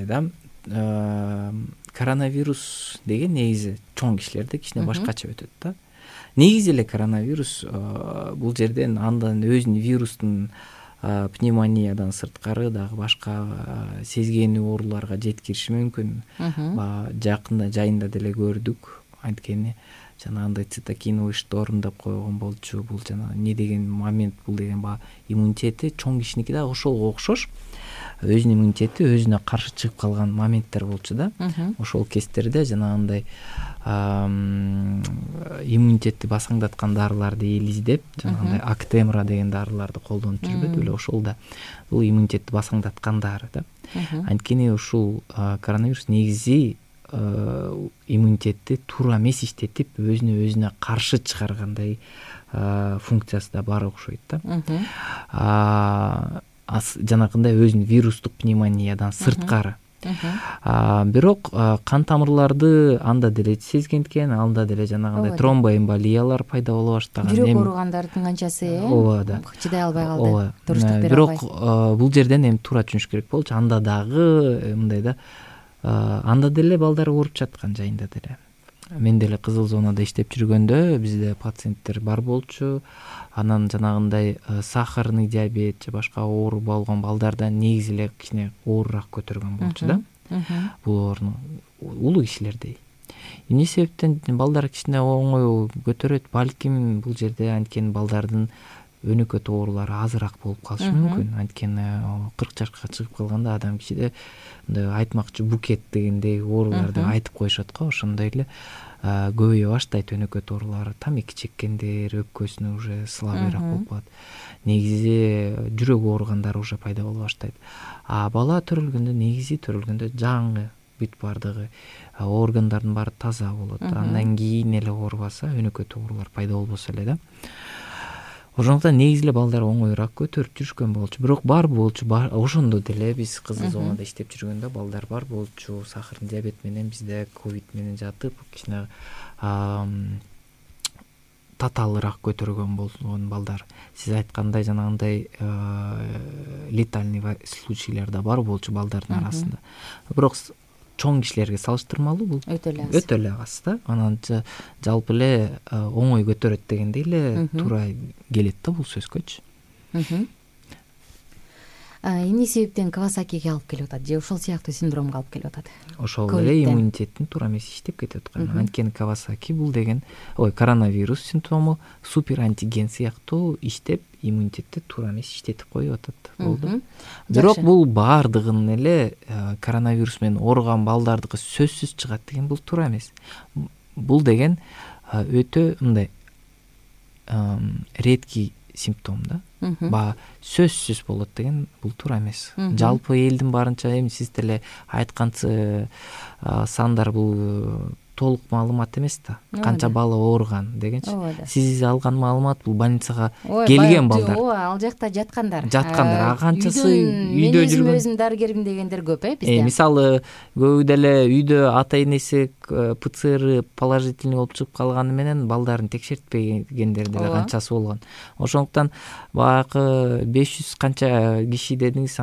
да. Коронавирус деген негизи чоң кишилерде кичине башкача өтөт да. Негизи эле коронавирус бул жерден андан өзүнүн вирустун пневмониядан сырткары дагы башка сезгенүү ооруларга жеткириши мүмкүн. Жакында жайында деле көрдүк. Анткени жанагындай цитокиновый шторм деп койгон болчу. Бул жана эмне деген момент, бул деген иммунитети чоң кишиники да ошого окшош. Өзүнүн иммунитети өзүнө каршы чыгып калган моменттер болчу да. Ошол кездерде жанагындай иммунитетти басаңдаткан дарыларды эл издеп, жанагындай Актемра деген дарыларды колдонуп жүрбөдү беле? Ошол да бул иммунитетти басаңдаткан дары да. Анткени ушул коронавирус негизи иммунитетти туура эмес иштетип, өзүнө каршы чыгаргандай функциясы да бар окшойт да. Жанагындай өзүнүн вирустук пневмониядан сырткары. Бирок кан тамырларды анда деле сезген, анда деле жанагындай тромбоэмболиялар пайда боло баштаган. Жүрөк ооругандардын канчасы чыдай албай калды, туруштук бере албай. Бирок бул жерден эми туура түшүнүш керек болчу. Анда дагы мындай да, анда деле балдар ооруп жаткан жайында деле. Мен деле кызыл зонада иштеп жүргөндө бизде пациенттер бар болчу. Анан жанагындай сахарный диабет же башка оору болгон балдардан негизи эле кичине оорураак көтөргөн болчу да. Бул оорууну улуу кишилердей. Эмне себептен балдар кичине оңой көтөрөт? Балким бул жерде анткени балдардын өнөкөт оорулары азыраак болуп калышы мүмкүн. Анткени 40 жашка чыгып калганда адам кишиде мындай айтмакчы букет дегендей ооруларды айтып коюшат го. Ошондой эле көбөйө баштайт өнөкөт оорулары. Тамеки чеккендер өпкөсүнө уже слабыйраак болуп калат. Негизи жүрөк ооругандар уже пайда боло баштайт. Бала негизи төрөлгөндө жаңы бүт бардыгы органдардын баары таза болот. Андан кийин эле оорубаса, өнөкөт оорулар пайда болбосо эле да. Ошондуктан негизи эле балдар оңоюраак көтөрүп жүрүшкөн болчу. Бирок бар болчу, ошондо деле биз кызыл зонада иштеп жүргөндө балдар бар болчу. Сахардын диабет менен бизде ковид менен жатып кичине татаалыраак көтөргөн болгон балдар. Сиз айткандай жанагындай летальный случайлар да бар болчу балдардын арасында. Бирок чоң кишилерге салыштырмалуу бул өтө эле аз да. Анан жалпы эле оңой көтөрөт дегендей эле туура келет да бул сөзгөчү. Эмне себептен Кавасакиге алып келип атат же ошол сыяктуу синдромго алып келип атат? Ошол эле иммунитеттин туура эмес иштеп кетип аткан. Анткени Кавасаки бул деген коронавирус симптому супер антиген сыяктуу иштеп иммунитетти туура эмес иштетип коюп атат. Болду. Бирок бул баардыгын эле коронавирус менен ооруган балдардыкы сөзсүз чыгат деген бул туура эмес. Бул деген өтө мындай редкий симптом да. Сөзсүз болот деген бул туура эмес. Жалпы элдин баарынча эми сиз деле айтканчы сандар бул толук маалымат эмес да. Канча бала ооруган дегенчи. Сиз алган маалымат бул больницага келген балдар. Ал жакта жаткандар. Канчасы үйдө жүргөн. Өзүм дарыгермин дегендер көп бизде. Мисалы көбү деле үйдө ата энеси ПЦР положительный болуп чыгып калганы менен балдарын текшертпегендер деле канчасы болгон. Ошондуктан баягы 500 канча киши дедиңиз,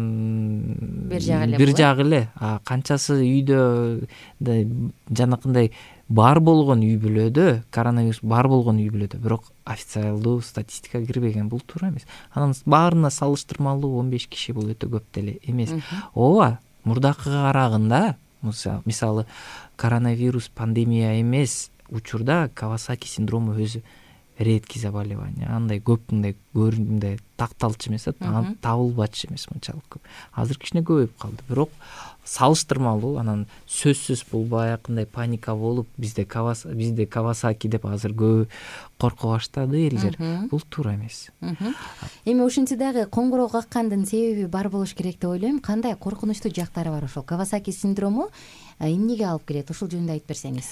анын бир жагы эле. Канчасы үйдө жанакындай бар болгон үй бүлөдө, коронавирус бар болгон үй бүлөдө, бирок официалдуу статистикага кирбеген, бул туура эмес. Анан баарына салыштырмалуу 15 киши бул өтө көп деле эмес. Ооба, мурдакыга караганда, мисалы коронавирус пандемия эмес учурда Кавасаки синдрому өзү редкий заболевание. Андай көп мындай такталчу эмес, табылбачу эмес мынчалык көп. Азыр кичине көбөйүп калды. Бирок салыштырмалуу, анан сөзсүз бул баягындай паника болуп бизде Кавасаки деп азыр көп корко баштады элдер. Бул туура эмес. Эми ошентсе дагы коңгуроо каккандын себеби бар болуш керек деп ойлойм. Кандай коркунучтуу жактары бар ошол Кавасаки синдрому? Эмнеге алып келет? Ошол жөнүндө айтып берсеңиз.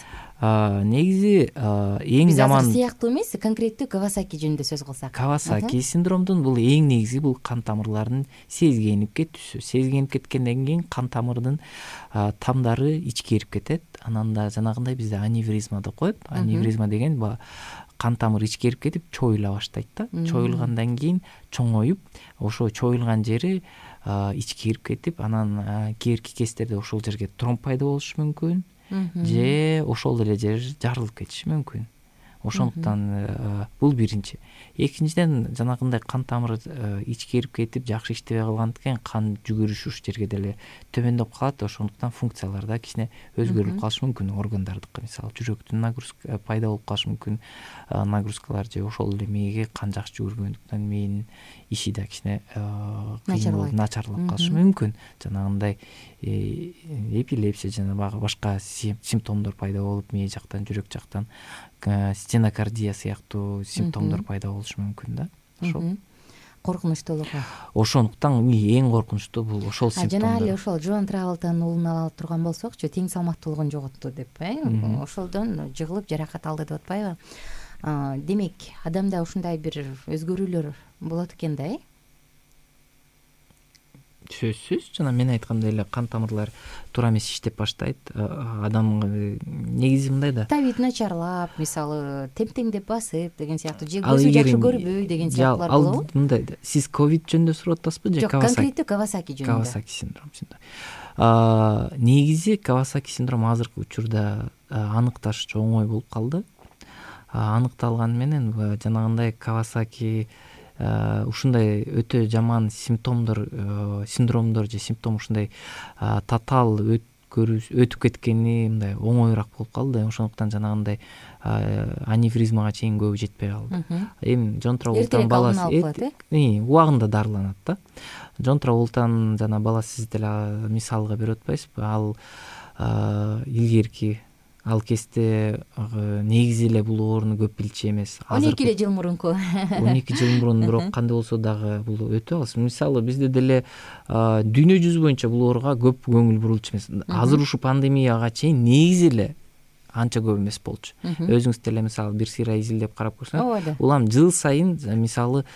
Негизи эң жаман сыяктуу эмес, конкреттүү Кавасаки жөнүндө сөз кылсак. Кавасаки синдромдун бул эң негизи бул кан тамырларынын сезгенип кетүүсү. Сезгенип кеткенден кийин кан тамырдын тамдары ичке кирип кетет. Анан да жанагындай бизде аневризма деп коет. Аневризма деген кан тамыр ичке кирип кетип чоюла баштайт да. Чоюлгандан кийин чоңоюп, ошо чоюлган жери ичке кирип кетип, анан кийинки кездерде ошол жерге тромб пайда болушу мүмкүн, же ошол эле жер жарылып кетиши мүмкүн. Ошондуктан бул биринчи. Экинчиден жанагындай кан тамыр ичке кирип кетип жакшы иштебей калгандыктан кан жүгүрүшү ушул жерге деле төмөндөп калат. Ошондуктан функцияларда кичине өзгөрүп калышы мүмкүн. Органдардыкы, мисалы жүрөктүн нагрузка пайда болуп калышы мүмкүн. Нагрузкалар же ошол эле мээге кан жакшы жүгүргөндүктан мээнин иши да кичине начарлап калышы мүмкүн. Жанагындай эпилепсия жана башка симптомдор пайда болуп, мээ жактан, жүрөк жактан стенокардия сыяктуу симптомдор пайда болушу мүмкүн да. Ошол коркунучтуулугу. Ошондуктан эң коркунучтуу бул ошол симптомдор. Жана эле ошол Джон Траволтанын уулун ала турган болсокчу, тең салмактуулугун жоготту деп, ошолдон жыгылып жаракат алды деп атпайбы? Демек, адамда ушундай бир өзгөрүүлөр болот экен да, Сөзсүз, жана мен айткандай эле кан тамырлар туура эмес иштеп баштайт. Адамга негизи мындай да. Табит начарлап, мисалы, темтеңдеп басып деген сыяктуу, же көзү жакшы көрбөй деген сыяктуулар болобу? Мындай да. Сиз ковид жөнүндө сурап атасызбы же Кавасаки? Жок, конкреттүү Кавасаки жөнүндө. Кавасаки синдром. Негизи Кавасаки синдром азыркы учурда аныкташ оңой болуп калды. Аныкталганы менен жанагындай Кавасаки ушундай өтө жаман синдромдор же симптом ушундай татаал өтүп кеткени мындай оңоюраак болуп калды. Ошондуктан жанагындай аневризмага чейин көбү жетпей калды. Эми Джон Траволтанын баласы убагында дарыланат да. Джон Траволтанын жана баласы сиз деле мисалга берип атпайсызбы? Ал илгерки ал кезде негизи эле бул ооруну көп билчү эмес. 12 жыл мурунку. 12 жыл мурун, бирок кандай болсо дагы бул өтө аз. Мисалы бизде деле дүйнө жүзү боюнча бул ооруга көп көңүл бурулчу эмес. Азыр ушу пандемияга чейин негизи эле анча көп эмес болчу. Өзүңүз деле мисалы бир сыйра изилдеп карап көрсөңүз, ооба. улам жыл сайын мисалы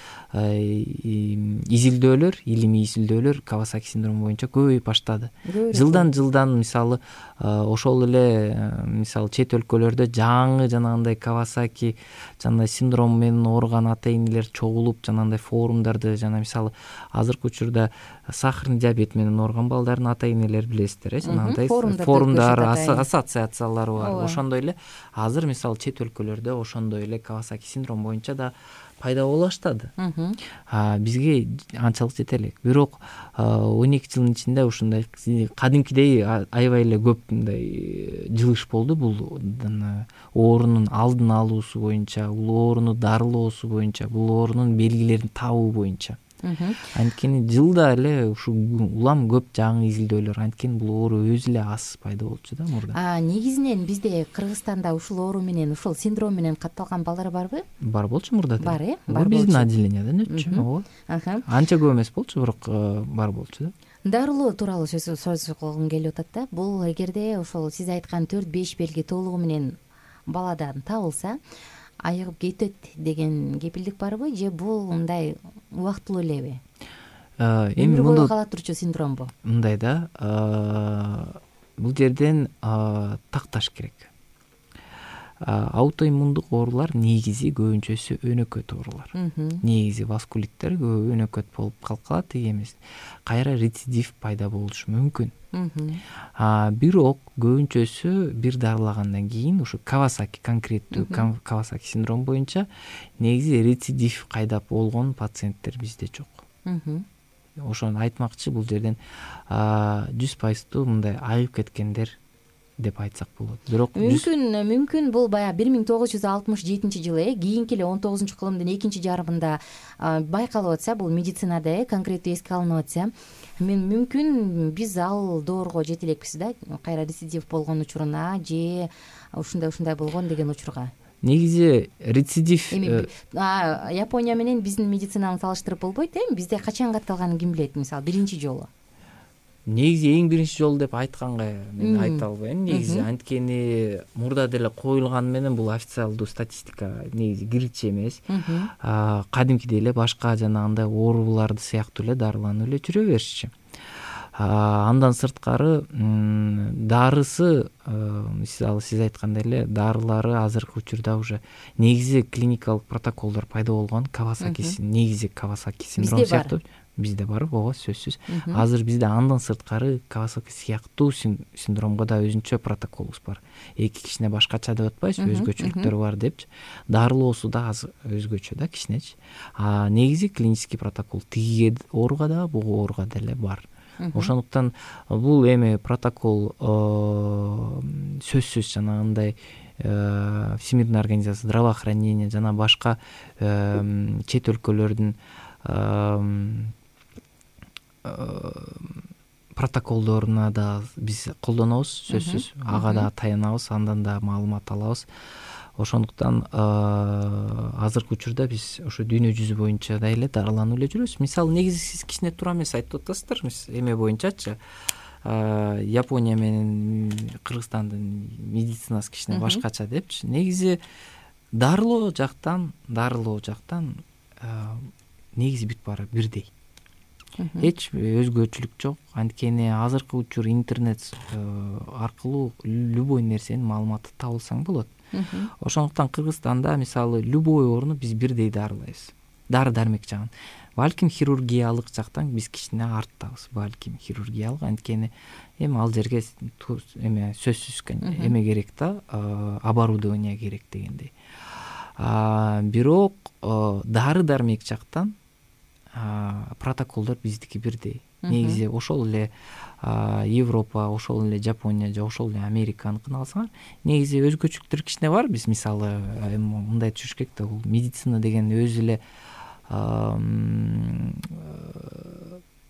изилдөөлөр, илимий изилдөөлөр Кавасаки синдрому боюнча көбөйүп баштады. Жылдан мисалы ошол эле мисалы чет өлкөлөрдө жаңы жанагындай Кавасаки жанагындай синдрому менен ооруган ата энелер чогулуп жанагындай форумдарды жана мисалы азыркы учурда сахарный диабет менен ооруган балдардын ата энелери билесиздер, жанагындай форумдар, ассоциациялар бар. Ошондой эле азыр мисалы чет өлкөлөрдө ошондой эле Кавасаки синдрому боюнча да пайда боло баштады. Бизге анчалык жете элек. Бирок 12 жылдын ичинде ушундай кадимкидей аябай эле көп мындай жылыш болду бул оорунун алдын алуусу боюнча, бул ооруну дарылоосу боюнча, бул оорунун белгилерин табуу боюнча. Анткени жылда эле ушу улам көп жаңы изилдөөлөр, анткени бул оору өзү эле аз пайда болчу да мурда. Негизинен бизде Кыргызстанда ушул оору менен, ушул синдром менен катталган балдар барбы? Бар болчу мурда. Бар, бар биздин отделениядан өтчү. Ооба. Анча көп эмес болчу, бирок бар болчу да. Дарылоо тууралуу сөз кылгым келип атат да. Бул эгерде ошол сиз айткан 4-5 белги толугу менен баладан табылса, айыгып кетет деген кепилдик барбы, же бул мындай убактылуу элеби? Өмүр бою кала турчу синдромбу? Мындай да, бул жерден такташ керек. Аутоиммундук оорулар негизи көбүнчөсү өнөкөт оорулар. Негизи васкулиттер көбү өнөкөт болуп калат, тиги эмес. Кайра рецидив пайда болушу мүмкүн. Бирок көбүнчөсү бир дарылагандан кийин ушу Кавасаки, конкреттүү Кавасаки синдрому боюнча негизи рецидив кайда болгон пациенттер бизде жок. Ошону айтмакчы, бул жерден 100% мындай айыгып кеткендер деп айтсак болот. Бирок мүмкүн бул баягы 1967-жылы кийинки эле 19-кылымдын экинчи жарымында байкалып атса, бул медицинада конкреттүү эске алынып атса, мүмкүн биз ал доорго жете элекпиз да, кайра рецидив болгон учуруна же ушундай болгон деген учурга. Негизи рецидив Япония менен биздин медицинаны салыштырып болбойт, бизде качан катталганын ким билет, мисалы биринчи жолу. Негизи эң биринчи жолу деп айтканга мен айта албайм. Негизи анткени мурда деле коюлган менен бул официалдуу статистика негизи кирчи эмес. Кадимкидей эле башка жанагындай ооруларды сыяктуу эле дарыланып эле жүрө беришчи. Андан сырткары дарысы, мисалы сиз айткандай эле дарылары азыркы учурда уже негизи клиникалык протоколдор пайда болгон. Кавасаки негизи Кавасаки синдрому сыяктуу бизде бар, ооба, сөзсүз. Азыр бизде андан сырткары Кавасаки сыяктуу синдромго да өзүнчө протоколубуз бар. Эки кичине башкача деп атпайбызбы, өзгөчөлүктөрү бар депчи. Дарылоосу да аз өзгөчө да кичинечи. Негизи клинический протокол тиги ооруга да, бул ооруга деле бар. Ошондуктан бул эми протокол сөзсүз жанагындай Всемирная организация здравоохранения жана башка чет өлкөлөрдүн протоколдоруна да биз колдонобуз, сөзсүз. Ага да таянабыз, андан да маалымат алабыз. Ошондуктан азыркы учурда биз ошо дүйнө жүзү боюнча да эле дарыланып эле жүрөбүз. Мисалы негизи сиз кичине туура эмес айтып атасыздар, эме боюнчачы. Япония менен Кыргызстандын медицинасы кичине башкача депчи. Негизи дарылоо жактан негизи бүт баары бирдей. Эч өзгөчөлүк жок. Анткени азыркы учур интернет аркылуу любой нерсенин маалыматы табылсаң болот. Ошондуктан Кыргызстанда мисалы любой ооруну биз бирдей дарылайбыз. Дары дармек жагын. Балким хирургиялык жактан биз кичине арттабыз. Балким хирургиялык, анткени эми ал жерге эме сөзсүз эме керек да, оборудование керек дегендей. Бирок дары дармек жактан протоколдор биздики бирдей. Негизи ошол эле Европа, ошол эле Жапония же ошол эле Американыкын алсаңар, негизи өзгөчөлүктөр кичине бар. Биз мисалы мындай түшүш керек да, бул медицина деген өзү эле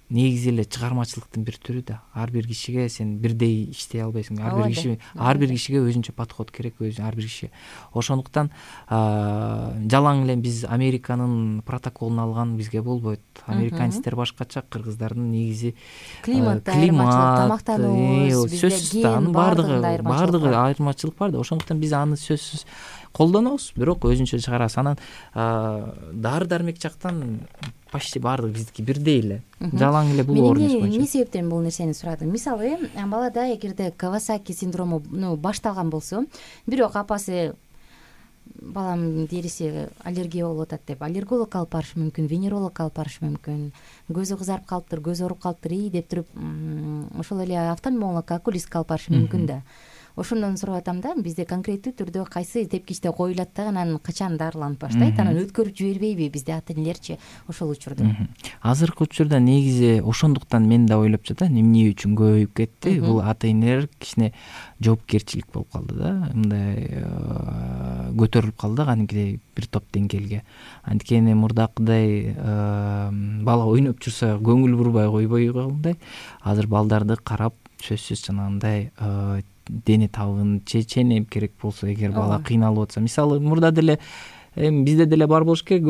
негизи эле чыгармачылыктын бир түрү да. Ар бир кишиге сен бирдей иштей албайсың. Ар бир кишиге өзүнчө подход керек, ар бир кишиге. Ошондуктан жалаң эле биз Американын протоколун алган бизге болбойт. Американецтер башкача, кыргыздардын негизи климат тамактануу, сөзсүз баардыгы айырмачылык бар да. Ошондуктан биз аны сөзсүз колдонобуз, бирок өзүнчө чыгарабыз. Анан дары дармек жактан почти баардыгы биздики бирдей эле. Жалаң эле бул орун боюнча. Эмне себептен бул нерсени сурадым? Мисалы, балада эгерде Кавасаки синдрому башталган болсо, бирок апасы балам дериси аллергия болуп атат деп аллерголог алып барышы мүмкүн, венеролог алып барышы мүмкүн. Көзү кызарып калыптыр, көзү ооруп калыптыр деп туруп, ошол эле офтальмолог, окулистке алып барышы мүмкүн да. Ошондон сурап атам да, бизде конкреттүү түрдө кайсы тепкичте коюлат да, анан качан дарыланып баштайт, анан өткөрүп жибербейби бизде ата-энелерчи ошол учурду? Азыркы учурда негизи ошондуктан мен да ойлоп жатам, эмне үчүн көбөйүп кетти? Бул ата-энелер кичине жоопкерчилик болуп калды да, мындай көтөрүлүп калды кадимкидей бир топ деңгээлге. Анткени мурдакыдай бала ойноп жүрсө көңүл бурбай койбой калгандай, азыр балдарды карап сөзсүз жанагындай дене табын ченеп керек болсо, эгер бала кыйналып атса, мисалы мурда деле бизде деле бар болуш керек,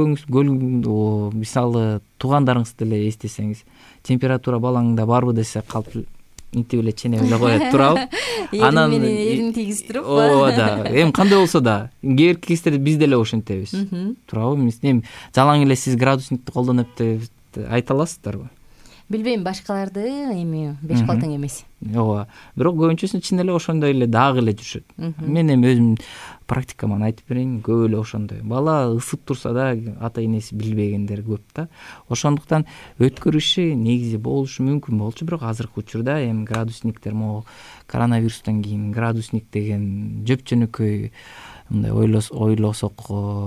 мисалы туугандарыңызды деле эстесеңиз, температура балаңда барбы десе калп интип эле ченеп эле коет турабы? Анан эрин тийгизип туруп, ооба да, кандай болсо да, кээ бир кездерде биз деле ошентебиз, турабы? Жалаң эле сиз градусникти колдонуп деп айта аласыздарбы? Билбейм, башкаларды беш калтың эмес. Ооба, бирок көбүнчөсү чын эле ошондой эле дагы эле жүрүшөт. Мен өзүм практикаман айтып берейин, көп эле ошондой. Бала ысып турса да ата-энеси билбегендер көп да. Ошондуктан өткөрүшү негизи болушу мүмкүн болчу, бирок азыркы учурда градусниктер, могу коронавирустан кийин градусник деген жөпжөнөкөй мындай ойлосок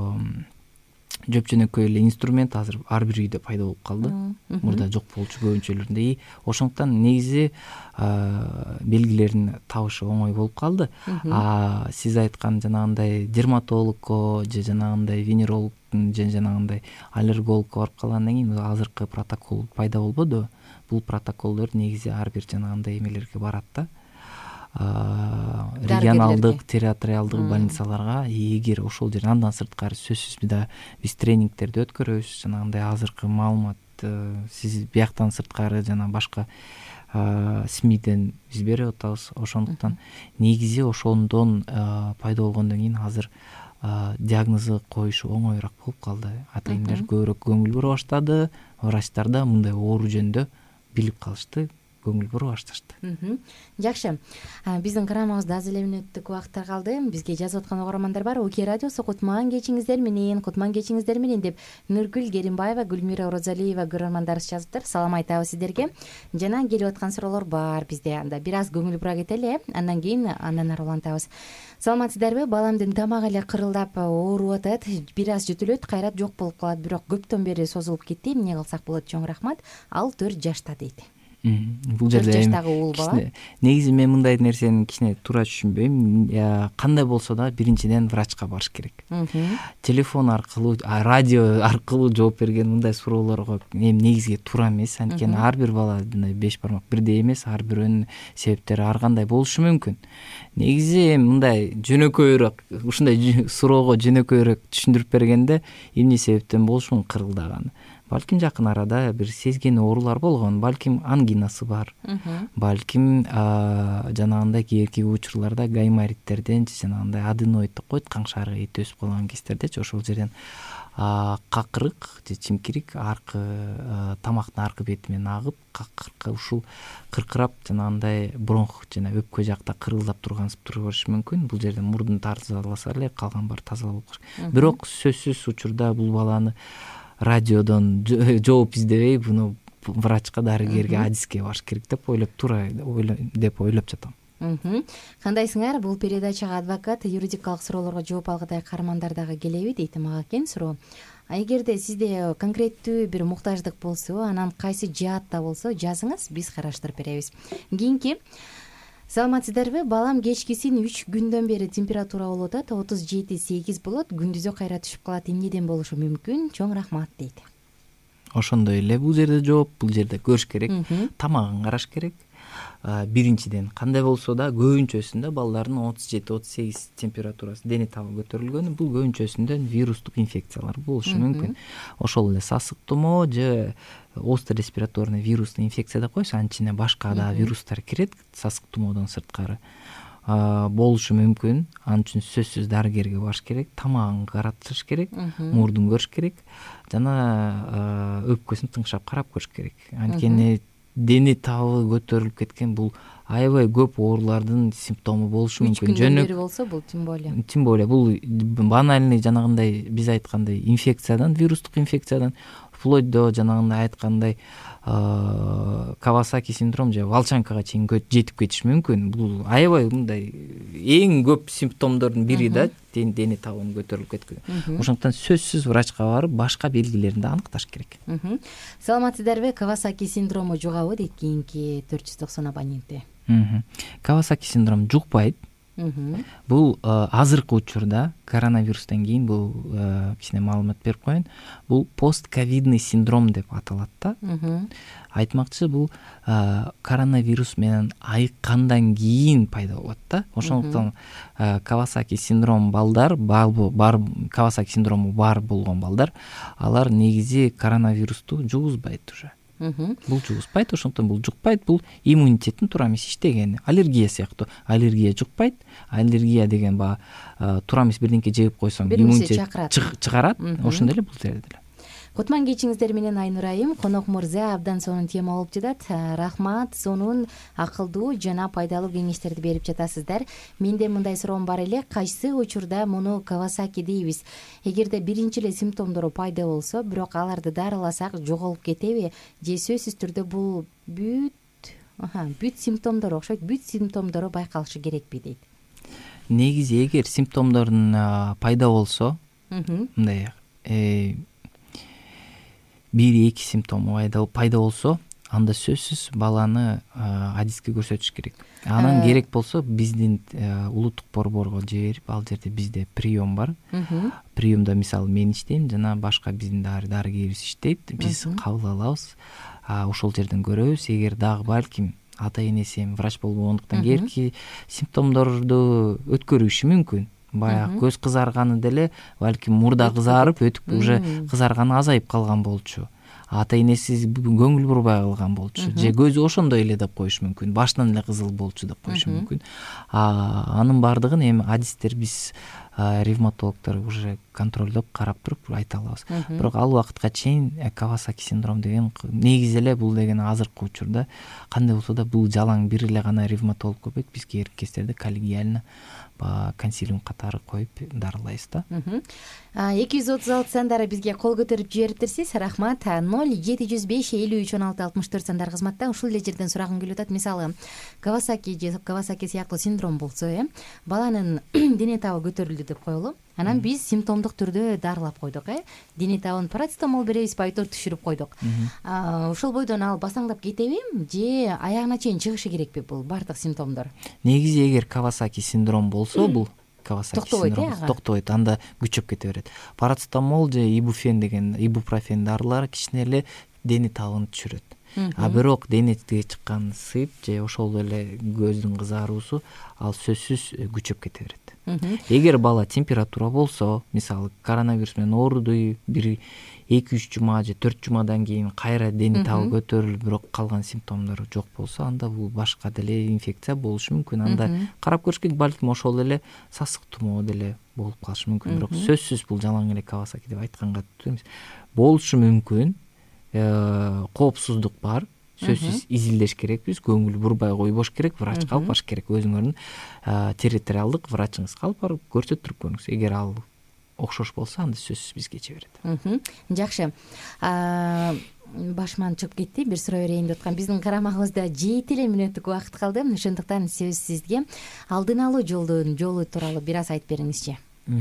жөпжөнөкөй эле инструмент азыр ар бир үйдө пайда болуп калды. Мурда жок болчу көбүнчөлөрүндө. Ошондуктан негизи белгилерин табышы оңой болуп калды. Сиз айткан жанагындай дерматологко же жанагындай венерологдун же жанагындай аллергологко барып калгандан кийин азыркы протокол пайда болбоду. Бул протоколдор негизи ар бир жанагындай эмелерге барат да. Регионалдык, территориалдык больницаларга, эгер ошол жерде андан сырткары сөзсүз биз тренингтерди өткөрөбүз, жанагындай азыркы маалымат сиз бияктан сырткары жана башка СМИден биз берип атабыз. Ошондуктан негизи ошондон пайда болгондон кийин азыр диагнозу коюшу оңоюраак болуп калды. Ата-энелер көбүрөөк көңүл бура баштады, врачтар да мындай оору жөнүндө билип калышты, көңүл бура башташты. Жакшы. Биздин карамабызда аз эле мүнөттүк убакыттар калды. Бизге жазып аткан угармандар бар. УК радиосу кутман кечиңиздер менен деп Нургүл Керимбаева, Гүлмира Орозалиева көрөрмандарыбыз жазыптыр. Салам айтабыз сиздерге. Жана келип аткан суроолор бар бизде. Анда бир аз көңүл бура кетели, андан кийин аралантабыз. Саламатсыздарбы? Баламдын тамагы эле кырылдап ооруп атат. Бир аз жөтөлөт, кайрат жок болуп калат, бирок көптөн бери созулуп кетти. Эмне кылсак болот? Чоң рахмат. Ал 4 жашта дейт. Бул жерде негизи мен мындай нерсени кичине туура түшүнбөйм. Кандай болсо да биринчиден врачка барыш керек. Телефон аркылуу, радио аркылуу жооп берген мындай суроолорго негизги туура эмес. Анткени ар бир бала мындай 5 бармак бирдей эмес, ар бирөөнүн себептери ар кандай болушу мүмкүн. Негизи мындай жөнөкөйрөөк, ушундай суроого жөнөкөйрөөк түшүндүрүп бергенде эмне себептен болушу кырылдаган. Балким жакын арада бир сезген оорулар болгон, балким ангинасы бар, балким жанагындай кийинки учурларда гаймориттерден же жанагындай аденоид деп коет, каң шарыгы эти өсүп калган кездердечи ошол жерден какырык же чимкирик аркы тамактын аркы бети менен агып, какырыкка ушул кыркырап жанагындай бронх жана өпкө жакта кырылдап турган тура бериши мүмкүн. Бул жерде мурдун тазаласа эле калган баары таза болуп калат. Бирок сөзсүз учурда бул баланы радиодон жооп издебей, буну врачка, дарыгерге, адиске барыш керек деп ойлоп жатам. Кандайсыңар? Бул передачага адвокат, юридикалык суроолорго жооп алгыдай каармандар дагы келеби дейт мага экен суроо. Эгерде сизде конкреттүү бир муктаждык болсо, анан кайсы жаатта болсо жазыңыз, биз караштырып беребиз. Кийинки саламатсыздарбы? Балам кечкисин 3 күндөн бери температура болуп атат, 37-8 болот, күндүзү кайра түшүп калат. Эмнеден болушу мүмкүн? Чоң рахмат дейт. ошондой эле бул жерде жооп, бул жерде көрүш керек, тамагын караш керек. Биринчиден кандай болсо да көбүнчөсүндө балдардын 37-38 температурасы, дене табы көтөрүлгөнү бул көбүнчөсүндө вирустук инфекциялар болушу мүмкүн. Ошол эле сасык тумоо же остро-респираторный вирустный инфекция деп коебуз, анын ичине башка да вирустар кирет, сасык тумоодон сырткары болушу мүмкүн. Ал үчүн сөзсүз дарыгерге барыш керек, тамагын каратыш керек, мурдун көрүш керек жана өпкөсүн тыңшап карап көрүш керек. Анткени дене табы көтөрүлүп кеткен бул аябай көп оорулардын симптому болушу мүмкүн. 3 күндөн бери болсо бул тем более бул банальный жанагындай биз айткандай инфекциядан, вирустук инфекциядан вплоть до жанагындай айткандай Кавасаки синдром же волчанкага чейин жетип кетиши мүмкүн. Бул аябай мындай эң көп симптомдордун бири да, дене табынын көтөрүлүп кеткени. Ошондуктан сөзсүз врачка барып башка белгилерин да аныкташ керек. Саламатсыздарбы? Кавасаки синдрому жугабы дейт кийинки 490 абоненти. Кавасаки синдром жукпайт. Бул азыркы учурда коронавирустан кийин бул кичине маалымат берип коеюн. Бул постковидный синдром деп аталат да. Айтмакчы бул коронавирус менен айыккандан кийин пайда болот да. Ошондуктан Кавасаки синдром балдар Кавасаки синдрому бар болгон балдар, алар негизи коронавирусту жугузбайт уже. Бул жугузбайт, ошондуктан бул жукпайт. Бул иммунитеттин туура эмес иштегени. Аллергия сыяктуу. Аллергия жукпайт. Аллергия деген туура эмес бирдеңке жеп койсоң иммунитет чыгарат. Ошондой эле бул жерде деле. Кутман кечиңиздер менен Айнур айым. Конок мырза абдан сонун тема болуп жатат. Рахмат, сонун акылдуу жана пайдалуу кеңештерди берип жатасыздар. Менде мындай суроом бар эле, кайсы учурда муну Кавасаки дейбиз? Эгерде биринчи эле симптомдору пайда болсо, бирок аларды дарыласак жоголуп кетеби? Же сөзсүз түрдө бул бүт симптомдор окшойт, бүт симптомдору байкалышы керекпи дейт. Негизи эгер симптомдордун пайда болсо, мындай 1-2 симптому пайда болсо, анда сөзсүз баланы адиске көрсөтүш керек. Анан керек болсо биздин улуттук борборго жиберип, ал жерде бизде прием бар. Приемдо мисалы мен иштейм жана башка биздин дарыгерибиз иштейт. Биз кабыл алабыз. Ошол жерден көрөбүз. Эгер дагы балким ата энеси врач болбогондуктан кээинки симптомдорду өткөрүшү мүмкүн. Баягы көз кызарганы деле балким мурда кызарып өтүп уже кызарганы азайып калган болчу. Ата энеси көңүл бурбай калган болчу. Же көзү ошондой эле деп коюш мүмкүн. Башынан эле кызыл болчу деп коюш мүмкүн. Анын бардыгын эми адистер биз ревматологдор уже контролдоп карап туруп айта алабыз. Бирок ал убакытка чейин Кавасаки синдром деген негизи эле бул деген азыркы учурда кандай болсо да бул жалаң бир эле гана ревматолог көбөйт. Биз кейинкестерде коллегиально консилиум катары коюп дарылайбыз да. 236 сандары бизге кол көтөрүп жибериптирсиз. Рахмат. 0705 53 16 64 сандар кызматта. Ушул эле жерден сурагым келип атат. Мисалы Кавасаки сыяктуу синдром болсо, баланын дене табы көтөрүлдү деп коелу. Анан биз симптомдук түрдө дарылап койдук, дене табын парацетамол беребиз, айтор түшүрүп койдук. Ошол бойдон ал басаңдап кетеби же аягына чейин чыгышы керекпи бул бардык симптомдор? Негизи эгер Кавасаки синдром болсо, бул Кавасаки синдром токтобойт, анда күчөп кете берет. Парацетамол же ибупрофен дарылары кичине эле дене табын түшүрөт. Бирок денеге чыккан сыйып же ошол эле көздүн кызаруусу ал сөзсүз күчөп кете берет. Эгер бала температура болсо, мисалы коронавирус менен ооруду, 1-2-3 жума же 4 жумадан кийин кайра дене табы көтөрүлүп, бирок калган симптомдору жок болсо, анда бул башка деле инфекция болушу мүмкүн. Анда карап көрүш керек, балким ошол эле сасык тумоо деле болуп калышы мүмкүн. Бирок сөзсүз бул жалаң эле Кавасаки деп айтканга эмес. Болушу мүмкүн. Коопсуздук бар. Сөзсүз изилдеш керекпиз, көңүл бурбай койбош керек, врачка алып барыш керек. Өзүңөрдүн территориалдык врачыңызга алып барып көрсөтүп көрүңүз. Эгер ал окшош болсо, анда сөзсүз бизге жиберет. Жакшы. Башыман чыгып кетти, бир суроо берейин деп аткам. Биздин карамагыбызда 7 мүнөттүк убакыт калды. Ошондуктан сөз сизге алдын алуу жолу тууралуу бир аз айтып бериңизчи.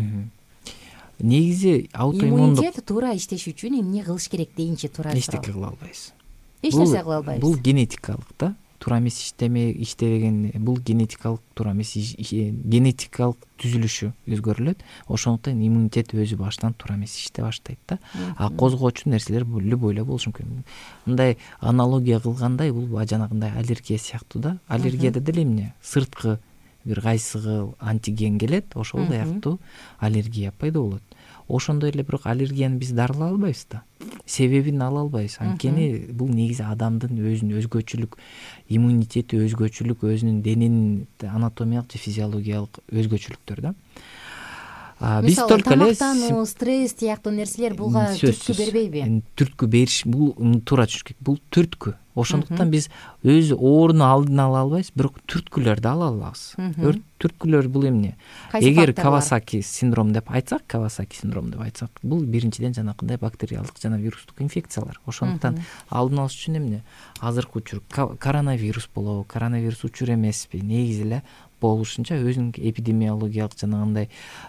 Негизи аутоиммундук иммунитет туура иштеши үчүн эмне кылыш керек дейинчи туура суроо. Эчтеке кыла албайбыз. Эч нерсе кыла албайбыз. Бул генетикалык да. туура эмес иштебеген бул генетикалык туура эмес генетикалык түзүлүшү өзгөрүлөт. Ошондуктан иммунитет өзү баштан туура эмес иштей баштайт да. А козгоочу нерселер любойло болушу мүмкүн. Мындай аналогия кылгандай бул жанагындай аллергия сыяктуу да. Аллергияда деле эмне сырткы бир кайсыгы антиген келет, ошол ыяктуу аллергия пайда болот. Ошондой эле бирок аллергияны биз дарылай албайбыз да. Себебин ала албайбыз. Анткени бул негизи адамдын өзүнүн өзгөчөлүк иммунитети, өзгөчөлүк өзүнүн дененин анатомиялык же физиологиялык өзгөчөлүктөр да. Биз только эле тамактануу, стресс сыяктуу нерселер буга түрткү бербейби? Түрткү бериш бул туура түшүнүш керек. Бул түрткү. Ошондуктан биз өзү ооруну алдын ала албайбыз, бирок түрткүлөрдү ала алабыз. Түрткүлөр бул эмне? Эгер Кавасаки синдром деп айтсак, бул биринчиден жанакындай бактериалдык жана вирустук инфекциялар. Ошондуктан алдын алыш үчүн эмне? Азыркы учур коронавирус болобу, коронавирус учур эмеспи? Негизи эле болушунча өзүнүн эпидемиологиялык жанагындай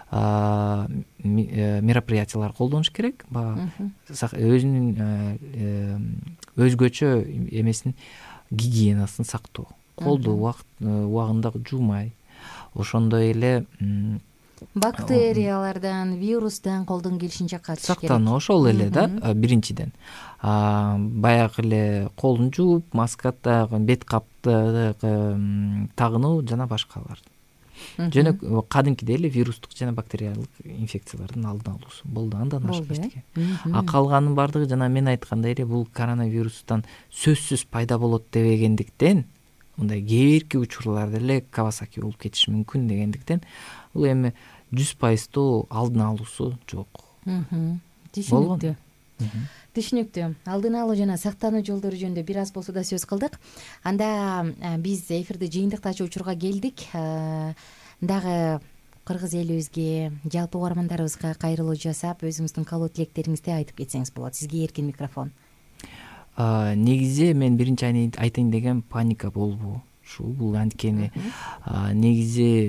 мероприятиялар колдонуш керек. Өзүнүн өзгөчө эмесин гигиенасын сактоо, колду убагында жуумай, ошондой эле бактериялардан, вирустан колдон келишинче катыш керек. Сактануу ошол эле да, биринчиден. Баягы эле колун жууп, маска тагып, бет капты тагынуу жана башкалар. Жана кадимкидей эле вирустук жана бактериялык инфекциялардын алдын алуусу болду, андан ашып эчтеке. Калганын баардыгы жана мен айткандай эле бул коронавирустан сөзсүз пайда болот дебегендиктен, мындай кээ бирки учурларда эле Кавасаки болуп кетиши мүмкүн дегендиктен, бул эми 100% алдын алуусу жок. Түшүнүктүү. Түшүнүктүү. Алдын алуу жана сактануу жолдору жөнүндө бир аз болсо да сөз кылдык. Анда биз эфирди жыйынтыктачу учурга келдик. Дагы кыргыз элибизге, жалпы угармандарыбызга кайрылуу жасап, өзүңүздүн каалоо тилектериңизди айтып кетсеңиз болот. Сизге эркин микрофон. Негизи мен биринчи айтайын деген паника болбоо. Бул анткени негизи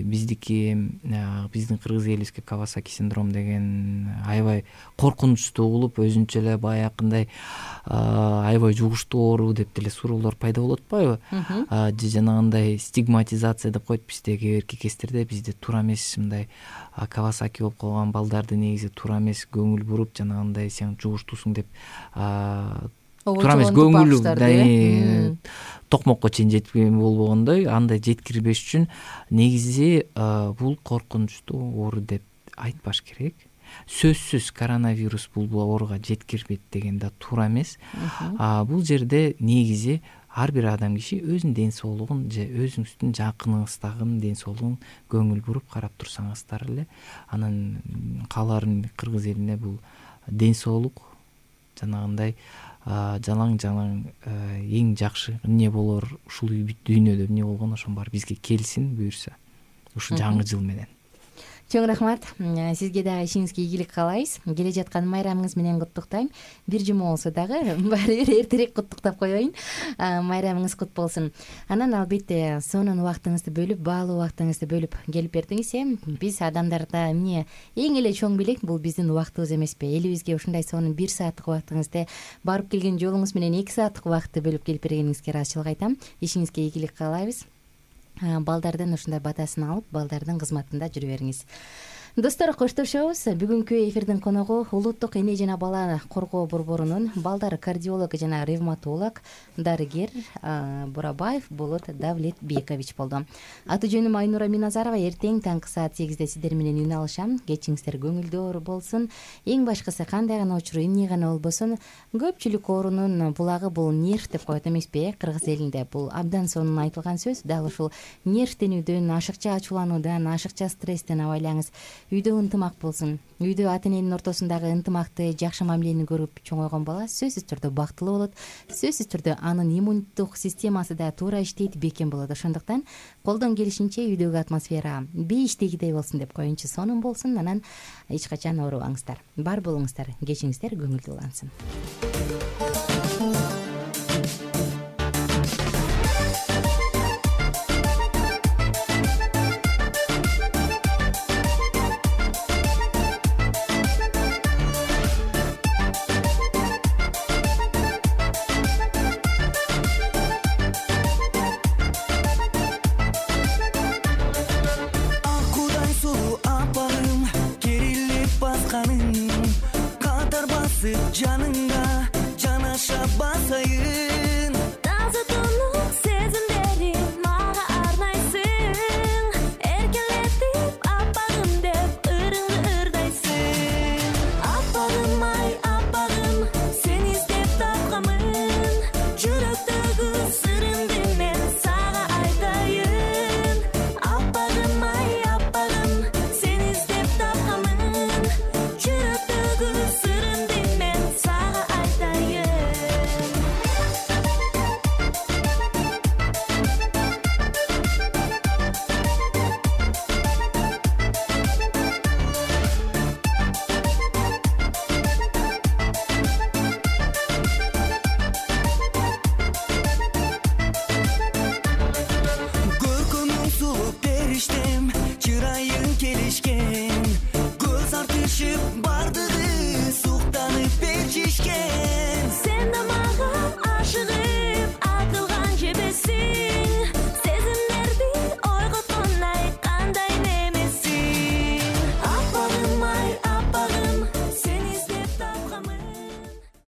биздин кыргыз элибизге Кавасаки синдром деген аябай коркунучтуу болуп, өзүнчө эле баягындай аябай жугуштуу оору деп деле суроолор пайда болуп атпайбы? Же жанагындай стигматизация деп коет биздеги кээ бирки кездерде, бизде туура эмес мындай Кавасаки болуп калган балдарды негизи туура эмес көңүл буруп, жанагындай сен жугуштуусуң деп туура эмес көңүл токмокко чейин жеткен болбогондой, андай жеткирбеш үчүн негизи бул коркунучтуу оору деп айтпаш керек. Сөзсүз коронавирус бул ооруга жеткирбейт деген да туура эмес. Бул жерде негизи ар бир адам киши өзүнүн ден соолугун же өзүңүздүн жакыныңыздагы ден соолугун көңүл буруп карап турсаңыздар эле, анан кааларым кыргыз элине бул ден соолук жанагындай жалаң эң жакшы эмне болор, ушул дүйнөдө эмне болгон ошонун баары бизге келсин буюрса ушу жаңы жыл менен. Чоң рахмат. Сизге дагы ишиңизге ийгилик каалайбыз. Келе жаткан майрамыңыз менен куттуктайм. Бир жума болсо дагы баары бир эртерээк куттуктап коеюн. Майрамыңыз кут болсун. Анан албетте сонун убактыңызды бөлүп, баалуу убактыңызды бөлүп келип бердиңиз. Биз адамдарда эмне эң эле чоң белек бул биздин убактыбыз эмеспи? Элибизге ушундай сонун 1 сааттык убактыңызды, барып келген жолуңуз менен 2 сааттык убакытты бөлүп келип бергениңизге ыраазычылык айтам. Ишиңизге ийгилик каалайбыз. Балдардын ушундай батасын алып, балдардын кызматында жүрө бериңиз. Достор, коштошобуз. Бүгүнкү эфирдин коногу Улуттук эне жана бала коргоо борборунун балдар кардиологу жана ревматолог, дарыгер Бурабаев Болот Давлетбекович болду. Аты жөнүм Айнура Миназарова. Эртең таңкы саат 8-де сиздер менен үн алышам. Кечиңиздер көңүлдүү болсун. Эң башкысы кандай гана учур, эмне гана болбосун, көпчүлүк оорунун булагы бул нерв деп коет эмеспи? Кыргыз элинде бул абдан сонун айтылган сөз. Дал ушул нервтенүүдөн, ашыкча ачуулануудан, ашыкча стресстен абайлаңыз. Үйдө ынтымак болсун. Үйдө ата эненин ортосундагы ынтымакты, жакшы мамилени көрүп чоңойгон бала сөзсүз түрдө бактылуу болот. Сөзсүз түрдө анын иммундук системасы да туура иштейт, бекем болот. Ошондуктан колдон келишинче үйдөгү атмосфера бейиштегидей болсун деп коеюнчу, сонун болсун. Анан эч качан оорубаңыздар. Бар болуңуздар, кечиңиздер көңүлдүү улансын. ысык жаныңда жанаша басайын